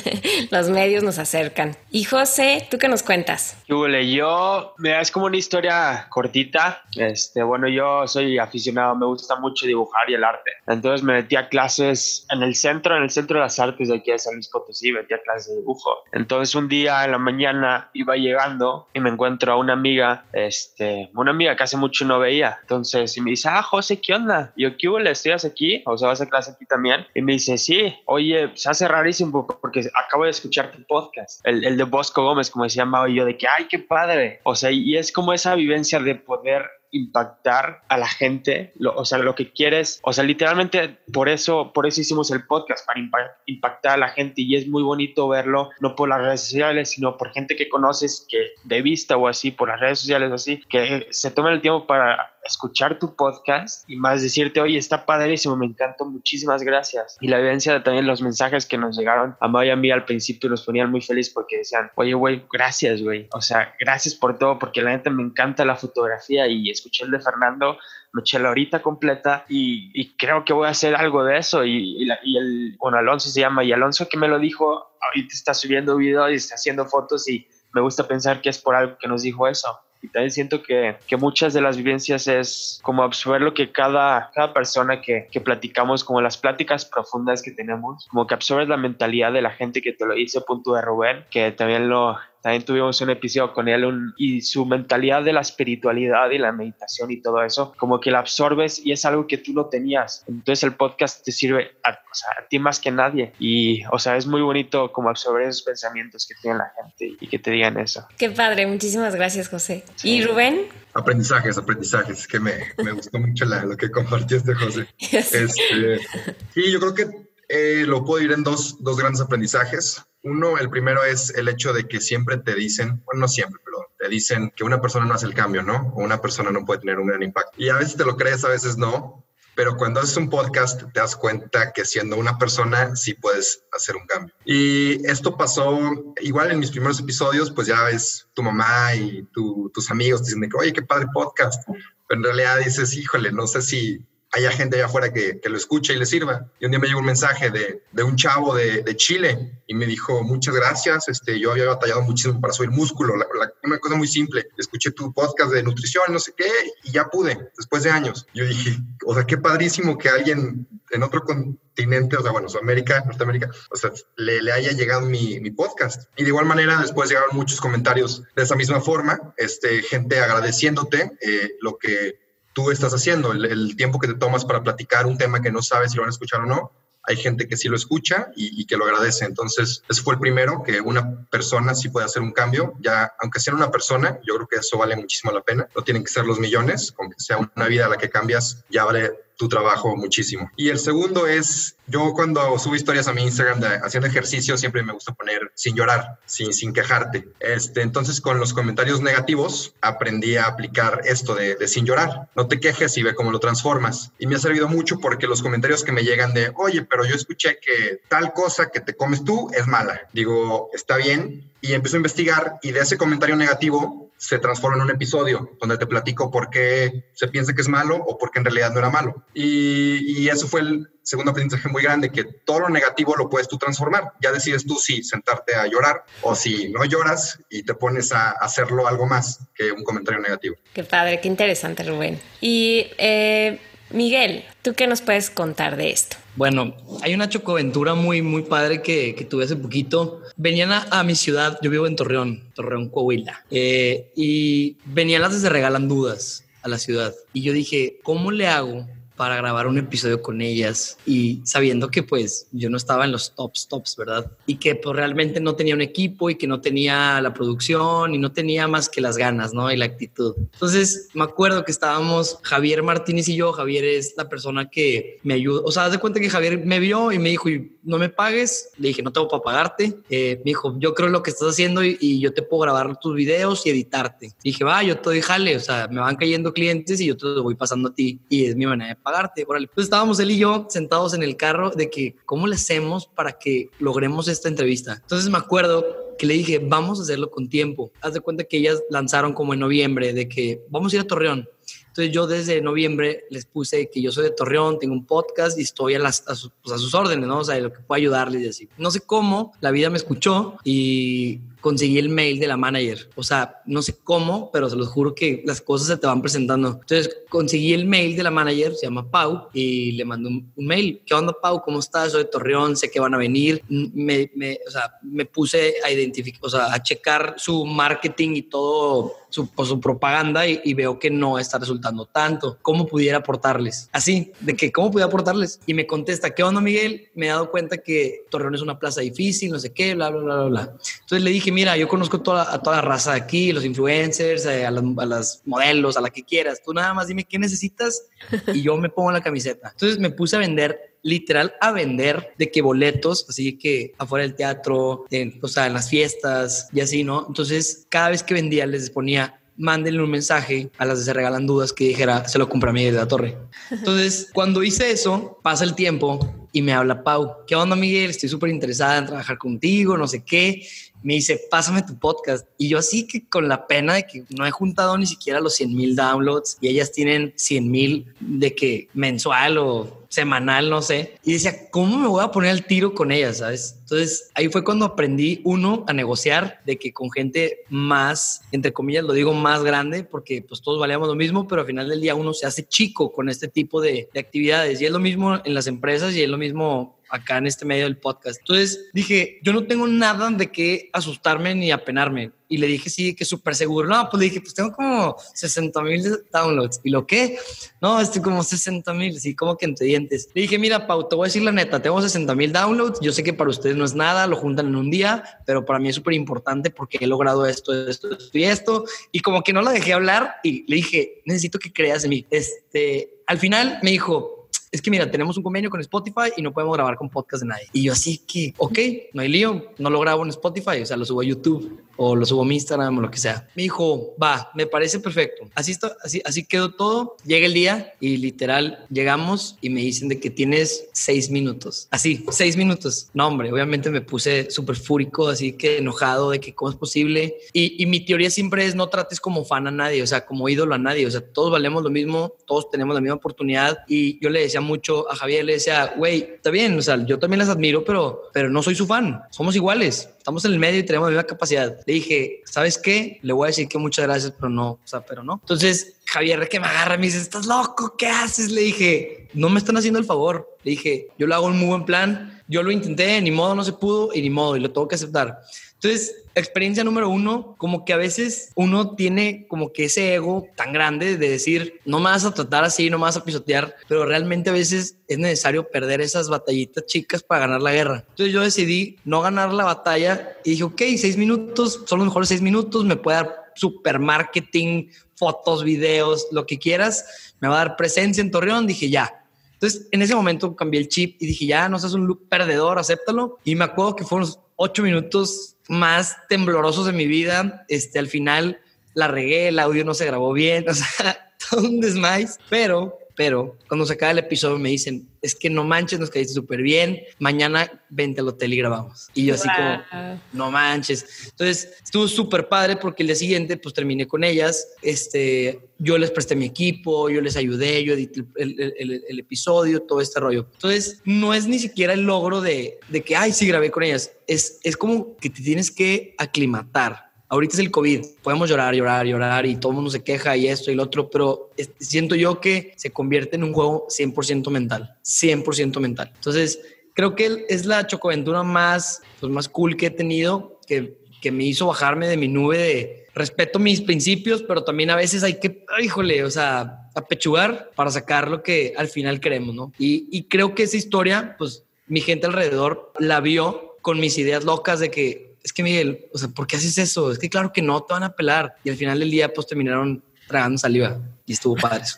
Los medios nos acercan. Y José, ¿tú qué nos cuentas? Mira, es como una historia cortita. Bueno, yo soy aficionado, me gusta mucho dibujar y el arte. Entonces me metí a clases en el centro de las artes de aquí de San Luis Potosí, metí a clases de dibujo. Entonces un día en la mañana iba llegando y me encuentro a una amiga que hace mucho no veía. Entonces y me dice, José, ¿qué onda? Y yo, ¿qué hubo? ¿Estudias aquí? O sea, ¿vas hace clase aquí también, y me dice, sí, oye, se hace rarísimo porque acabo de escuchar tu podcast, el de Bosco Gómez, como decía Mau, y yo de que, ay, qué padre. O sea, y es como esa vivencia de poder impactar a la gente, o sea, lo que quieres, o sea, literalmente por eso hicimos el podcast, para impactar a la gente, y es muy bonito verlo, no por las redes sociales, sino por gente que conoces, que de vista o así, por las redes sociales o así, que se toman el tiempo para escuchar tu podcast y más decirte, oye, está padrísimo, me encantó, muchísimas gracias. Y la evidencia de también los mensajes que nos llegaron a Mau y a mí al principio nos ponían muy feliz porque decían, oye, güey, gracias, güey, o sea, gracias por todo, porque la neta me encanta la fotografía y escuché el de Fernando, me eché la horita completa y creo que voy a hacer algo de eso. Bueno, Alonso se llama, y Alonso que me lo dijo, ahorita está subiendo videos y está haciendo fotos, y me gusta pensar que es por algo que nos dijo eso. Y también siento que muchas de las vivencias es como absorber lo que cada persona que platicamos, como las pláticas profundas que tenemos, como que absorbes la mentalidad de la gente que te lo dice, punto de Rubén, que también tuvimos un episodio con él y su mentalidad de la espiritualidad y la meditación y todo eso, como que la absorbes y es algo que tú no tenías. Entonces el podcast te sirve a ti más que nadie. Y, o sea, es muy bonito como absorber esos pensamientos que tiene la gente y que te digan eso. Qué padre, muchísimas gracias, José. Sí. ¿Y Rubén? Aprendizajes, que me gustó mucho lo que compartiste, José. Sí, yo creo que lo puedo dividir en dos grandes aprendizajes. Uno, el primero es el hecho de que siempre te dicen, bueno, no siempre, pero te dicen que una persona no hace el cambio, ¿no? O una persona no puede tener un gran impacto. Y a veces te lo crees, a veces no. Pero cuando haces un podcast te das cuenta que siendo una persona sí puedes hacer un cambio. Y esto pasó igual en mis primeros episodios, pues ya ves tu mamá y tus amigos te dicen que, oye, qué padre podcast. Pero en realidad dices, híjole, no sé si haya gente allá afuera que lo escuche y le sirva. Y un día me llegó un mensaje de un chavo de Chile y me dijo, muchas gracias, yo había batallado muchísimo para subir músculo, una cosa muy simple. Escuché tu podcast de nutrición, no sé qué, y ya pude, después de años. Yo dije, o sea, qué padrísimo que alguien en otro continente, o sea, bueno, Sudamérica, Norteamérica, o sea, le haya llegado mi podcast. Y de igual manera, después llegaron muchos comentarios de esa misma forma, gente agradeciéndote lo que tú estás haciendo, el tiempo que te tomas para platicar un tema que no sabes si lo van a escuchar o no. Hay gente que sí lo escucha y que lo agradece. Entonces, ese fue el primero, que una persona sí puede hacer un cambio. Ya, aunque sea una persona, yo creo que eso vale muchísimo la pena. No tienen que ser los millones, con que sea una vida a la que cambias, ya vale tu trabajo muchísimo. Y el segundo es, yo cuando subo historias a mi Instagram haciendo ejercicio, siempre me gusta poner sin llorar, sin quejarte. Entonces, con los comentarios negativos, aprendí a aplicar esto de sin llorar. No te quejes y ve cómo lo transformas. Y me ha servido mucho porque los comentarios que me llegan de, oye, pero yo escuché que tal cosa que te comes tú es mala. Digo, está bien. Y empiezo a investigar y de ese comentario negativo se transforma en un episodio donde te platico por qué se piensa que es malo o por qué en realidad no era malo. Y eso fue el segundo aprendizaje muy grande, que todo lo negativo lo puedes tú transformar. Ya decides tú si sentarte a llorar o si no lloras y te pones a hacerlo algo más que un comentario negativo. Qué padre, qué interesante, Rubén. Y Miguel, ¿tú qué nos puedes contar de esto? Bueno, hay una chocoaventura muy, muy padre que tuve hace poquito. Venían a mi ciudad, yo vivo en Torreón, Coahuila, y venían las de Se Regalan Dudas a la ciudad. Y yo dije, ¿cómo le hago para grabar un episodio con ellas? Y sabiendo que pues yo no estaba en los tops, ¿verdad? Y que pues realmente no tenía un equipo y que no tenía la producción y no tenía más que las ganas, ¿no? Y la actitud. Entonces me acuerdo que estábamos Javier Martínez y yo. Javier es la persona que me ayuda. O sea, haz de cuenta que Javier me vio y me dijo, no me pagues. Le dije, no tengo para pagarte. Me dijo, yo creo lo que estás haciendo y yo te puedo grabar tus videos y editarte. Dije, va, yo te doy jale. O sea, me van cayendo clientes y yo te lo voy pasando a ti y es mi manera de pagarte. Órale. Entonces estábamos él y yo sentados en el carro de que cómo le hacemos para que logremos esta entrevista. Entonces me acuerdo que le dije, vamos a hacerlo con tiempo. Haz de cuenta que ellas lanzaron como en noviembre de que vamos a ir a Torreón. Entonces yo desde noviembre les puse que yo soy de Torreón, tengo un podcast y estoy a sus órdenes, ¿no? O sea, lo que puedo ayudarles y así. No sé cómo, la vida me escuchó y conseguí el mail de la manager. O sea, no sé cómo, pero se los juro que las cosas se te van presentando. Entonces conseguí el mail de la manager, se llama Pau, y le mandé un mail. ¿Qué onda, Pau? ¿Cómo estás? Soy de Torreón, sé que van a venir. O sea, me puse a identificar, o sea, a checar su marketing y todo, su propaganda y veo que no está resultando tanto. ¿Cómo pudiera aportarles? Así, de que ¿cómo pudiera aportarles? Y me contesta, ¿qué onda, Miguel? Me he dado cuenta que Torreón es una plaza difícil, no sé qué, bla, bla, bla, bla, bla. Entonces le dije, mira, yo conozco a toda la raza de aquí, los influencers, a las modelos, a la que quieras. Tú nada más dime qué necesitas y yo me pongo la camiseta. Entonces me puse a vender, literal a vender de que boletos, así que afuera del teatro, o sea, en las fiestas y así, ¿no? Entonces cada vez que vendía les ponía, mándenle un mensaje a las de Se Regalan Dudas que dijera, se lo compré a Miguel de la Torre. Entonces, cuando hice eso, pasa el tiempo y me habla Pau. ¿Qué onda, Miguel? Estoy súper interesada en trabajar contigo, no sé qué. Me dice, pásame tu podcast. Y yo así que con la pena de que no he juntado ni siquiera los 100,000 downloads y ellas tienen 100,000 de que mensual o semanal, no sé. Y decía, ¿cómo me voy a poner al tiro con ellas, sabes? Entonces ahí fue cuando aprendí, a negociar, de que con gente más, entre comillas, lo digo más grande, porque pues todos valíamos lo mismo, pero al final del día uno se hace chico con este tipo de actividades. Y es lo mismo en las empresas y es lo mismo acá en este medio del podcast. Entonces dije, yo no tengo nada de qué asustarme ni apenarme. Y le dije, sí, que súper seguro. No, pues le dije, pues tengo como 60,000 downloads. ¿Y lo qué? No, estoy como 60,000, sí, como que entre dientes. Le dije, mira, Pau, te voy a decir la neta, tengo 60,000 downloads. Yo sé que para ustedes no es nada, lo juntan en un día, pero para mí es súper importante porque he logrado esto y esto. Y como que no la dejé hablar y le dije, necesito que creas en mí. Al final me dijo, es que mira, tenemos un convenio con Spotify y no podemos grabar con podcast de nadie. Y yo así que, ok, no hay lío, no lo grabo en Spotify, o sea, lo subo a YouTube o lo subo a mi Instagram o lo que sea. Me dijo, va, me parece perfecto. Así quedó todo. Llega el día y literal llegamos y me dicen de que tienes 6 minutos. Así, 6 minutos. No, hombre, obviamente me puse súper fúrico, así que enojado de que cómo es posible. Y mi teoría siempre es no trates como fan a nadie, o sea, como ídolo a nadie. O sea, todos valemos lo mismo, todos tenemos la misma oportunidad. Y yo le decía mucho a Javier, le decía, güey, está bien, o sea, yo también las admiro, pero no soy su fan. Somos iguales. Estamos en el medio y tenemos la misma capacidad. Le dije, ¿sabes qué? Le voy a decir que muchas gracias, pero no. Entonces, Javier que me agarra, me dice, ¿estás loco? ¿Qué haces? Le dije, no me están haciendo el favor. Le dije, yo lo hago en muy buen plan. Yo lo intenté, ni modo, no se pudo y ni modo, y lo tengo que aceptar. Entonces, experiencia número 1, como que a veces uno tiene como que ese ego tan grande de decir, no me vas a tratar así, no me vas a pisotear, pero realmente a veces es necesario perder esas batallitas chicas para ganar la guerra. Entonces yo decidí no ganar la batalla y dije, ok, 6 minutos, son los mejores 6 minutos, me puede dar super marketing, fotos, videos, lo que quieras, me va a dar presencia en Torreón, dije ya. Entonces en ese momento cambié el chip y dije, ya no seas un look perdedor, acéptalo. Y me acuerdo que fueron los 8 minutos más temblorosos de mi vida. Al final la regué, el audio no se grabó bien, o sea, todo un desmais, pero cuando se acaba el episodio me dicen, es que no manches, nos caíste súper bien, mañana vente al hotel y grabamos. Y yo así como, no manches. Entonces estuvo súper padre porque el día siguiente pues terminé con ellas, yo les presté mi equipo, yo les ayudé, yo edité el episodio, todo este rollo. Entonces no es ni siquiera el logro de que, ay, sí, grabé con ellas. Es como que te tienes que aclimatar. Ahorita es el COVID, podemos llorar y todo el mundo se queja y esto y lo otro, pero siento yo que se convierte en un juego 100% mental, 100% mental. Entonces, creo que es la chocoaventura más cool que he tenido, que me hizo bajarme de mi nube de respeto mis principios, pero también a veces hay que, apechugar para sacar lo que al final queremos, ¿no? Y creo que esa historia, pues mi gente alrededor la vio con mis ideas locas de que, es que Miguel, o sea, ¿por qué haces eso? Es que claro que no te van a pelar. Y al final del día, pues terminaron tragando saliva y estuvo padre eso.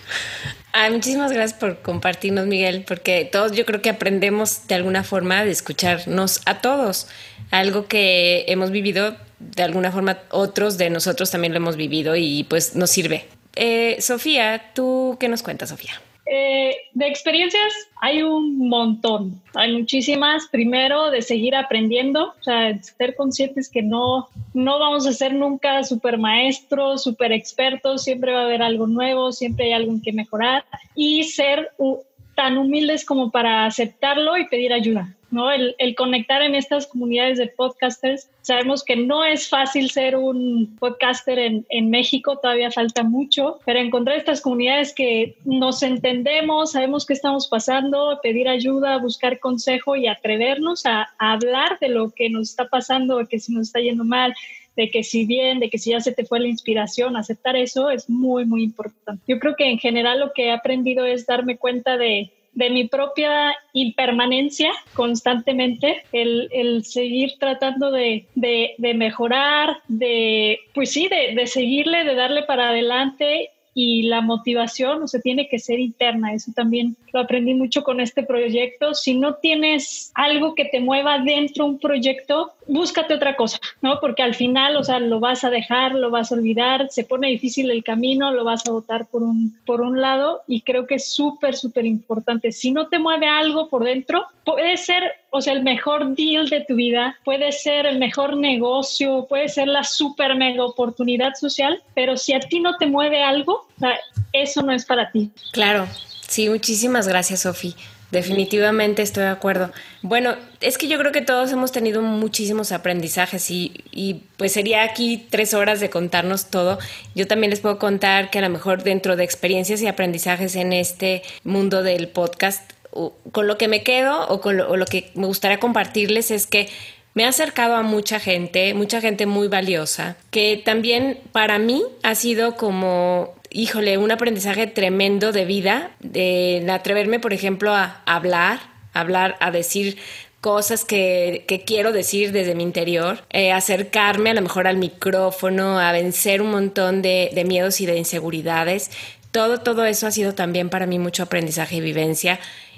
Muchísimas gracias por compartirnos, Miguel, porque todos yo creo que aprendemos de alguna forma de escucharnos a todos. Algo que hemos vivido, de alguna forma otros de nosotros también lo hemos vivido y pues nos sirve. Sofía, ¿tú qué nos cuentas, Sofía? De experiencias hay un montón, hay muchísimas. Primero, de seguir aprendiendo, o sea, ser conscientes que no vamos a ser nunca super maestros, super expertos, siempre va a haber algo nuevo, siempre hay algo en que mejorar y ser tan humildes como para aceptarlo y pedir ayuda. ¿no? El conectar en estas comunidades de podcasters. Sabemos que no es fácil ser un podcaster en México, todavía falta mucho, pero encontrar estas comunidades que nos entendemos, sabemos qué estamos pasando, pedir ayuda, buscar consejo y atrevernos a hablar de lo que nos está pasando, de que si nos está yendo mal, de que si bien, de que si ya se te fue la inspiración, aceptar eso es muy, muy importante. Yo creo que en general lo que he aprendido es darme cuenta de mi propia impermanencia constantemente, el seguir tratando de mejorar, pues sí, de seguirle, de darle para adelante. Y la motivación, o sea, tiene que ser interna. Eso también lo aprendí mucho con este proyecto. Si no tienes algo que te mueva dentro de un proyecto, búscate otra cosa, ¿no? Porque al final, o sea, lo vas a dejar, lo vas a olvidar, se pone difícil el camino, lo vas a botar por un lado, y creo que es súper, súper importante. Si no te mueve algo por dentro, puede ser, o sea, el mejor deal de tu vida, puede ser el mejor negocio, puede ser la súper mega oportunidad social, pero si a ti no te mueve algo, o sea, eso no es para ti. Claro, sí, muchísimas gracias, Sofi. Definitivamente estoy de acuerdo. Bueno, es que yo creo que todos hemos tenido muchísimos aprendizajes y pues sería aquí 3 horas de contarnos todo. Yo también les puedo contar que a lo mejor dentro de experiencias y aprendizajes en este mundo del podcast, con lo que me quedo o lo que me gustaría compartirles es que me ha acercado a mucha gente muy valiosa, que también para mí ha sido como, híjole, un aprendizaje tremendo de vida, de atreverme, por ejemplo, a hablar, a decir cosas que quiero decir desde mi interior, acercarme a lo mejor al micrófono, a vencer un montón de miedos y de inseguridades. Todo eso ha sido también para mí mucho aprendizaje y vivencia.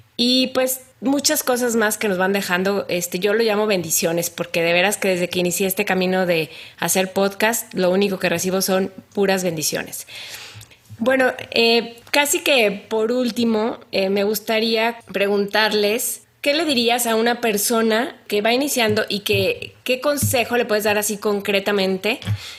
Y pues muchas cosas más que nos van dejando, yo lo llamo bendiciones, porque de veras que desde que inicié este camino de hacer podcast, lo único que recibo son puras bendiciones. Bueno, casi que por último, me gustaría preguntarles, ¿qué le dirías a una persona que va iniciando y qué consejo le puedes dar así concretamente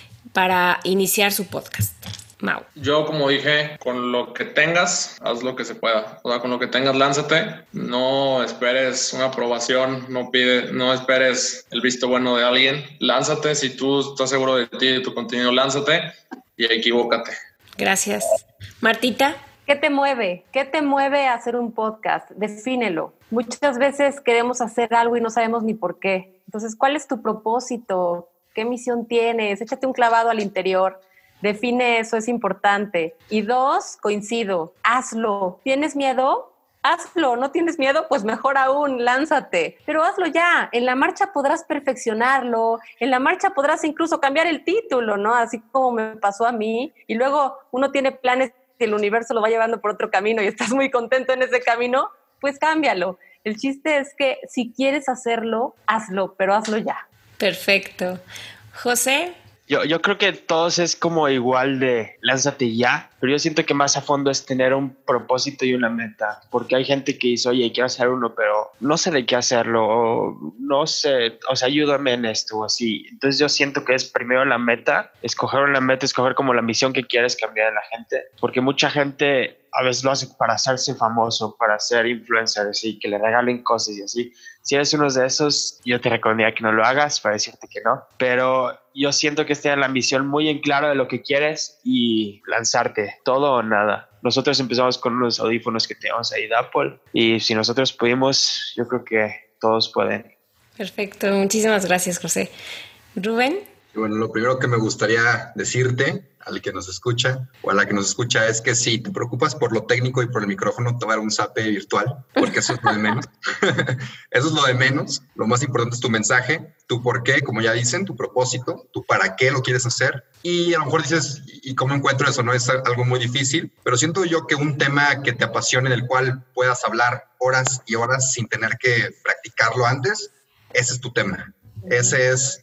para iniciar su podcast? Mau. Yo, como dije, con lo que tengas, haz lo que se pueda. O sea, con lo que tengas, lánzate. No esperes una aprobación, no esperes el visto bueno de alguien. Lánzate. Si tú estás seguro de ti y de tu contenido, lánzate y equivócate. Gracias. Martita. ¿Qué te mueve? ¿Qué te mueve a hacer un podcast? Defínelo. Muchas veces queremos hacer algo y no sabemos ni por qué. Entonces, ¿cuál es tu propósito? ¿Qué misión tienes? Échate un clavado al interior. Define eso, es importante. Y 2, coincido, hazlo. ¿Tienes miedo? Hazlo. ¿No tienes miedo? Pues mejor aún, lánzate. Pero hazlo ya. En la marcha podrás perfeccionarlo. En la marcha podrás incluso cambiar el título, ¿no? Así como me pasó a mí. Y luego uno tiene planes que el universo lo va llevando por otro camino y estás muy contento en ese camino, pues cámbialo. El chiste es que si quieres hacerlo, hazlo, pero hazlo ya. Perfecto. José. Yo creo que todos es como igual de lánzate ya, pero yo siento que más a fondo es tener un propósito y una meta, porque hay gente que dice, oye, quiero hacer uno, pero no sé de qué hacerlo, o no sé, o sea, ayúdame en esto, o así. Entonces yo siento que es primero la meta, escoger como la misión que quieres cambiar en la gente, porque mucha gente a veces lo hace para hacerse famoso, para ser influencer, así, que le regalen cosas y así. Si eres uno de esos, yo te recomendaría que no lo hagas para decirte que no. Pero yo siento que es tener la ambición muy en claro de lo que quieres y lanzarte, todo o nada. Nosotros empezamos con unos audífonos que tenemos ahí de Apple y si nosotros pudimos, yo creo que todos pueden. Perfecto, muchísimas gracias, José. Rubén. Bueno, lo primero que me gustaría decirte al que nos escucha o a la que nos escucha es que si te preocupas por lo técnico y por el micrófono, te va a dar un zape virtual, porque eso es lo de menos. Eso es lo de menos. Lo más importante es tu mensaje, tu por qué, como ya dicen, tu propósito, tu para qué lo quieres hacer. Y a lo mejor dices, ¿y cómo encuentro eso? No es algo muy difícil, pero siento yo que un tema que te apasione, en el cual puedas hablar horas y horas sin tener que practicarlo antes, ese es tu tema. Eso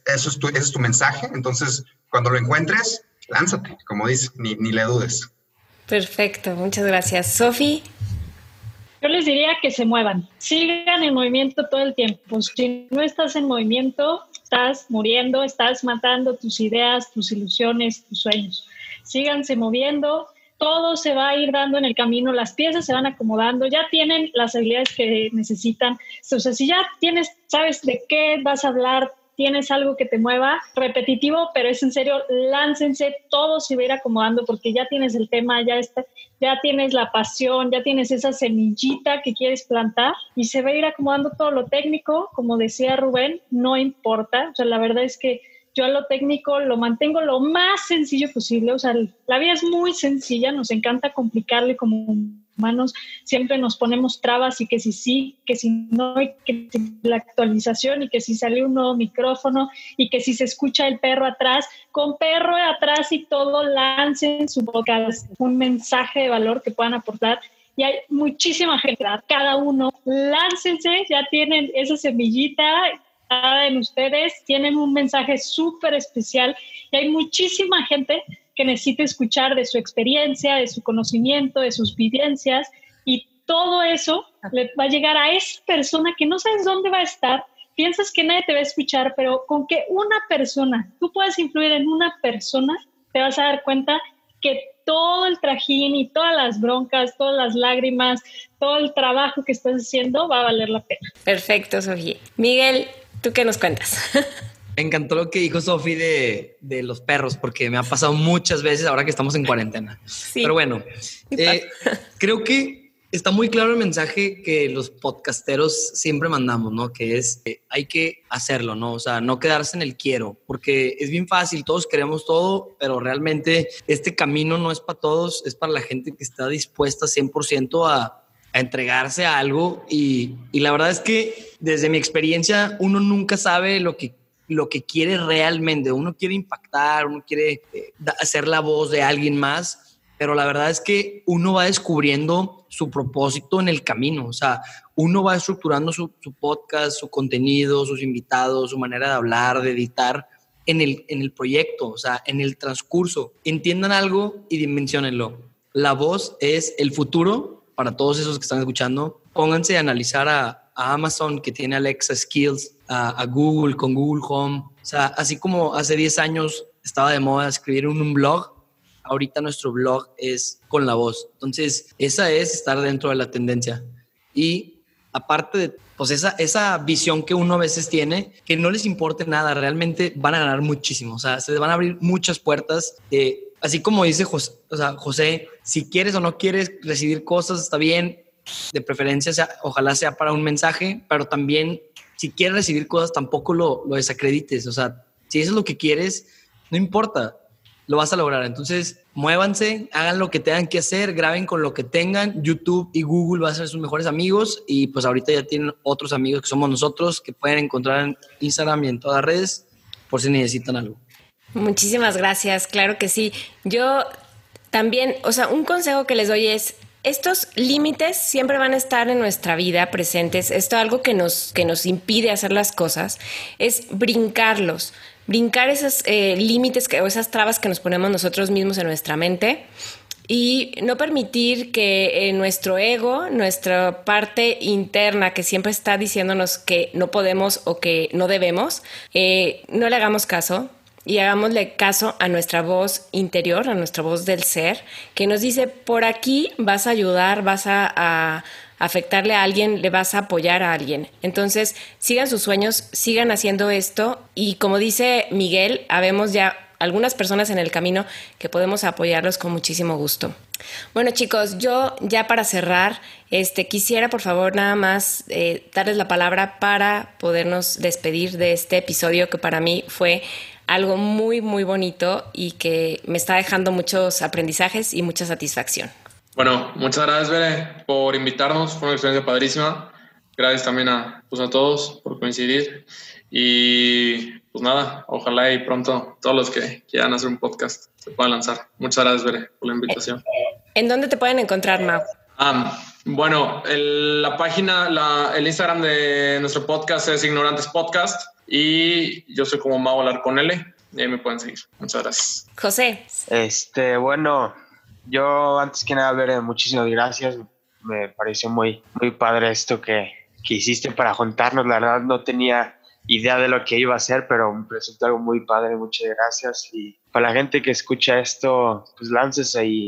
es tu mensaje. Entonces, cuando lo encuentres, lánzate, como dices, ni le dudes. Perfecto, muchas gracias. Sofi. Yo les diría que se muevan, sigan en movimiento todo el tiempo. Si no estás en movimiento, estás muriendo, estás matando tus ideas, tus ilusiones, tus sueños. Síganse moviendo. todo se va a ir dando en el camino, las piezas se van acomodando, ya tienen las habilidades que necesitan. O sea, si ya sabes de qué vas a hablar, tienes algo que te mueva, repetitivo, pero es en serio, láncense, todo se va a ir acomodando porque ya tienes el tema, ya tienes la pasión, ya tienes esa semillita que quieres plantar y se va a ir acomodando todo lo técnico, como decía Rubén, no importa. O sea, la verdad es que yo a lo técnico lo mantengo lo más sencillo posible. O sea, la vida es muy sencilla, nos encanta complicarle como humanos, siempre nos ponemos trabas y que si sí, que si no, y que si la actualización y que si sale un nuevo micrófono y que si se escucha el perro atrás, con perro atrás y todo, lancen su podcast, un mensaje de valor que puedan aportar. Y hay muchísima gente, cada uno, láncense, ya tienen esa semillita. Cada en ustedes tienen un mensaje súper especial y hay muchísima gente que necesita escuchar de su experiencia, de su conocimiento, de sus vivencias, y todo eso le va a llegar a esa persona que no sabes dónde va a estar. Piensas que nadie te va a escuchar, pero con que una persona, tú puedes influir en una persona, te vas a dar cuenta que todo el trajín y todas las broncas, todas las lágrimas, todo el trabajo que estás haciendo va a valer la pena. Perfecto, Sofía. Miguel, ¿tú qué nos cuentas? Me encantó lo que dijo Sofi de los perros, porque me ha pasado muchas veces ahora que estamos en cuarentena. Sí. Pero bueno, creo que está muy claro el mensaje que los podcasteros siempre mandamos, ¿no? Que es hay que hacerlo, ¿no? O sea, no quedarse en el quiero, porque es bien fácil, todos queremos todo, pero realmente este camino no es para todos, es para la gente que está dispuesta 100% a entregarse a algo. Y la verdad es que desde mi experiencia uno nunca sabe lo que quiere realmente. Uno quiere impactar, uno quiere hacer la voz de alguien más, pero la verdad es que uno va descubriendo su propósito en el camino. O sea, uno va estructurando su podcast, su contenido, sus invitados, su manera de hablar, de editar en el proyecto, o sea, en el transcurso. Entiendan algo y dimensionenlo. La voz es el futuro para todos esos que están escuchando. Pónganse a analizar a Amazon, que tiene Alexa Skills, a Google con Google Home. O sea, así como hace 10 años estaba de moda escribir un blog, ahorita nuestro blog es con la voz. Entonces, esa es estar dentro de la tendencia. Y aparte de pues esa visión que uno a veces tiene, que no les importe nada, realmente van a ganar muchísimo. O sea, se van a abrir muchas puertas. Así como dice José, si quieres o no quieres recibir cosas, está bien. De preferencia, ojalá sea para un mensaje, pero también si quieres recibir cosas, tampoco lo desacredites. O sea, si eso es lo que quieres, no importa, lo vas a lograr. Entonces, muévanse, hagan lo que tengan que hacer, graben con lo que tengan. YouTube y Google van a ser sus mejores amigos y pues ahorita ya tienen otros amigos que somos nosotros, que pueden encontrar en Instagram y en todas las redes por si necesitan algo. Muchísimas gracias, claro que sí. Yo también, o sea, un consejo que les doy es: estos límites siempre van a estar en nuestra vida presentes. Esto es algo que nos impide hacer las cosas, es brincarlos, brincar esos límites o esas trabas que nos ponemos nosotros mismos en nuestra mente y no permitir que nuestro ego, nuestra parte interna que siempre está diciéndonos que no podemos o que no debemos, no le hagamos caso. Y hagámosle caso a nuestra voz interior, a nuestra voz del ser, que nos dice: por aquí vas a ayudar, vas a afectarle a alguien, le vas a apoyar a alguien. Entonces, sigan sus sueños, sigan haciendo esto. Y como dice Miguel, habemos ya algunas personas en el camino que podemos apoyarlos con muchísimo gusto. Bueno, chicos, yo ya para cerrar, quisiera por favor nada más darles la palabra para podernos despedir de este episodio que para mí fue algo muy, muy bonito y que me está dejando muchos aprendizajes y mucha satisfacción. Bueno, muchas gracias, Bere, por invitarnos. Fue una experiencia padrísima. Gracias también a todos por coincidir. Y pues nada, ojalá y pronto todos los que quieran hacer un podcast se puedan lanzar. Muchas gracias, Bere, por la invitación. ¿En dónde te pueden encontrar, Mau? Bueno, la página, el Instagram de nuestro podcast es Ignorantes Podcast. Y yo soy como Mau Alarcón L, y ahí me pueden seguir. Muchas gracias. José. Bueno, yo antes que nada, Bere, muchísimas gracias. Me pareció muy, muy padre esto que hiciste para juntarnos. La verdad no tenía idea de lo que iba a hacer, pero me resultó algo muy padre. Muchas gracias. Y para la gente que escucha esto, pues láncese y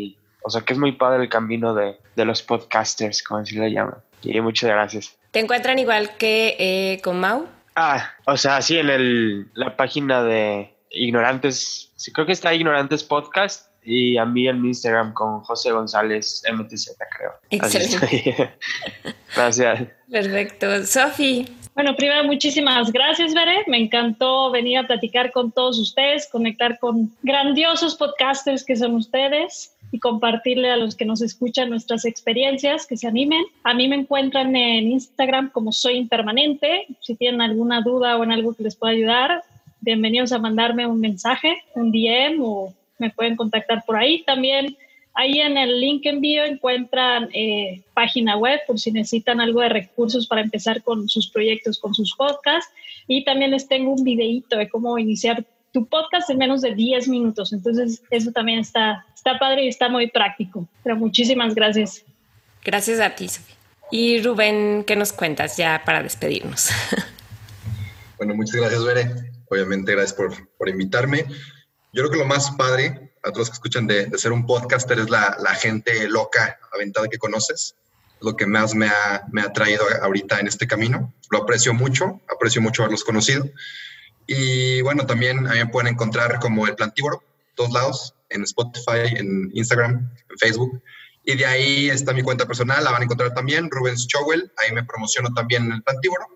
O sea que es muy padre el camino de los podcasters, como así le llaman. Y muchas gracias. ¿Te encuentran igual que con Mau? O sea, sí, en la página de Ignorantes, sí, creo que está Ignorantes Podcast, y a mí en Instagram con José González MTZ, creo. Excelente. Gracias. Perfecto. Sofi. Bueno, primero, muchísimas gracias, Bere. Me encantó venir a platicar con todos ustedes, conectar con grandiosos podcasters que son ustedes y compartirle a los que nos escuchan nuestras experiencias, que se animen. A mí me encuentran en Instagram como Soy Impermanente. Si tienen alguna duda o en algo que les pueda ayudar, bienvenidos a mandarme un mensaje, un DM, o me pueden contactar por ahí. También ahí en el link envío encuentran página web por si necesitan algo de recursos para empezar con sus proyectos, con sus podcasts. Y también les tengo un videíto de cómo iniciar tu podcast en menos de 10 minutos. Entonces, eso también está padre y está muy práctico. Pero muchísimas gracias. Gracias a ti, Sofi. Y Rubén, ¿qué nos cuentas ya para despedirnos? Bueno, muchas gracias, Bere. Obviamente, gracias por invitarme. Yo creo que lo más padre a todos los que escuchan de ser un podcaster es la gente loca, aventada que conoces. Es lo que más me ha traído ahorita en este camino. Lo aprecio mucho haberlos conocido. Y bueno, también a mí me pueden encontrar como El Plantívoro, todos lados, en Spotify, en Instagram, en Facebook. Y de ahí está mi cuenta personal, la van a encontrar también, Rubens Chowell. Ahí me promociono también en El Plantívoro.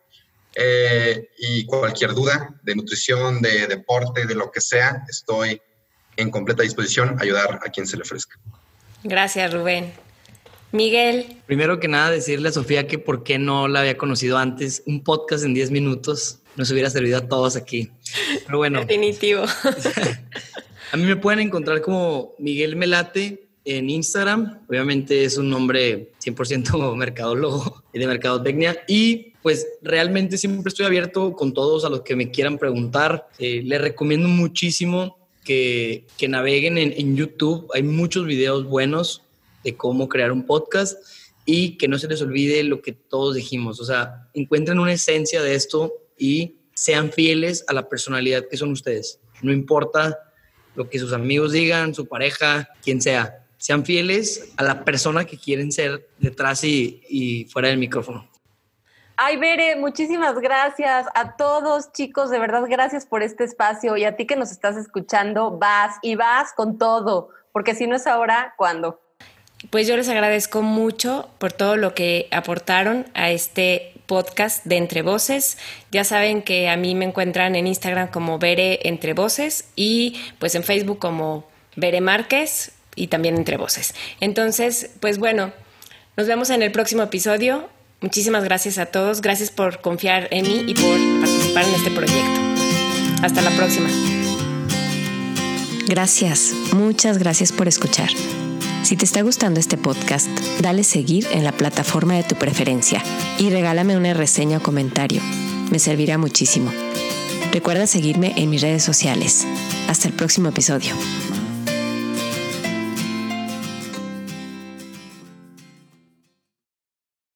Y cualquier duda de nutrición, de deporte, de lo que sea, estoy en completa disposición a ayudar a quien se le ofrezca. Gracias, Rubén. Miguel. Primero que nada, decirle a Sofía que por qué no la había conocido antes. Un podcast en 10 minutos nos hubiera servido a todos aquí. Pero bueno. Definitivo. A mí me pueden encontrar como Miguel Melate en Instagram. Obviamente es un nombre 100% mercadólogo y de mercadotecnia. Y pues realmente siempre estoy abierto con todos a los que me quieran preguntar. Les recomiendo muchísimo que naveguen en YouTube. Hay muchos videos buenos de cómo crear un podcast y que no se les olvide lo que todos dijimos. O sea, encuentren una esencia de esto y sean fieles a la personalidad que son ustedes. No importa lo que sus amigos digan, su pareja, quien sea. Sean fieles a la persona que quieren ser detrás y fuera del micrófono. Ay, Bere, muchísimas gracias a todos, chicos, de verdad, gracias por este espacio, y a ti que nos estás escuchando, vas con todo, porque si no es ahora, ¿cuándo? Pues yo les agradezco mucho por todo lo que aportaron a este podcast de Entre Voces. Ya saben que a mí me encuentran en Instagram como Bere Entre Voces y pues en Facebook como Bere Márquez y también Entre Voces. Entonces, pues bueno, nos vemos en el próximo episodio. Muchísimas gracias a todos. Gracias por confiar en mí y por participar en este proyecto. Hasta la próxima. Gracias. Muchas gracias por escuchar. Si te está gustando este podcast, dale seguir en la plataforma de tu preferencia y regálame una reseña o comentario. Me servirá muchísimo. Recuerda seguirme en mis redes sociales. Hasta el próximo episodio.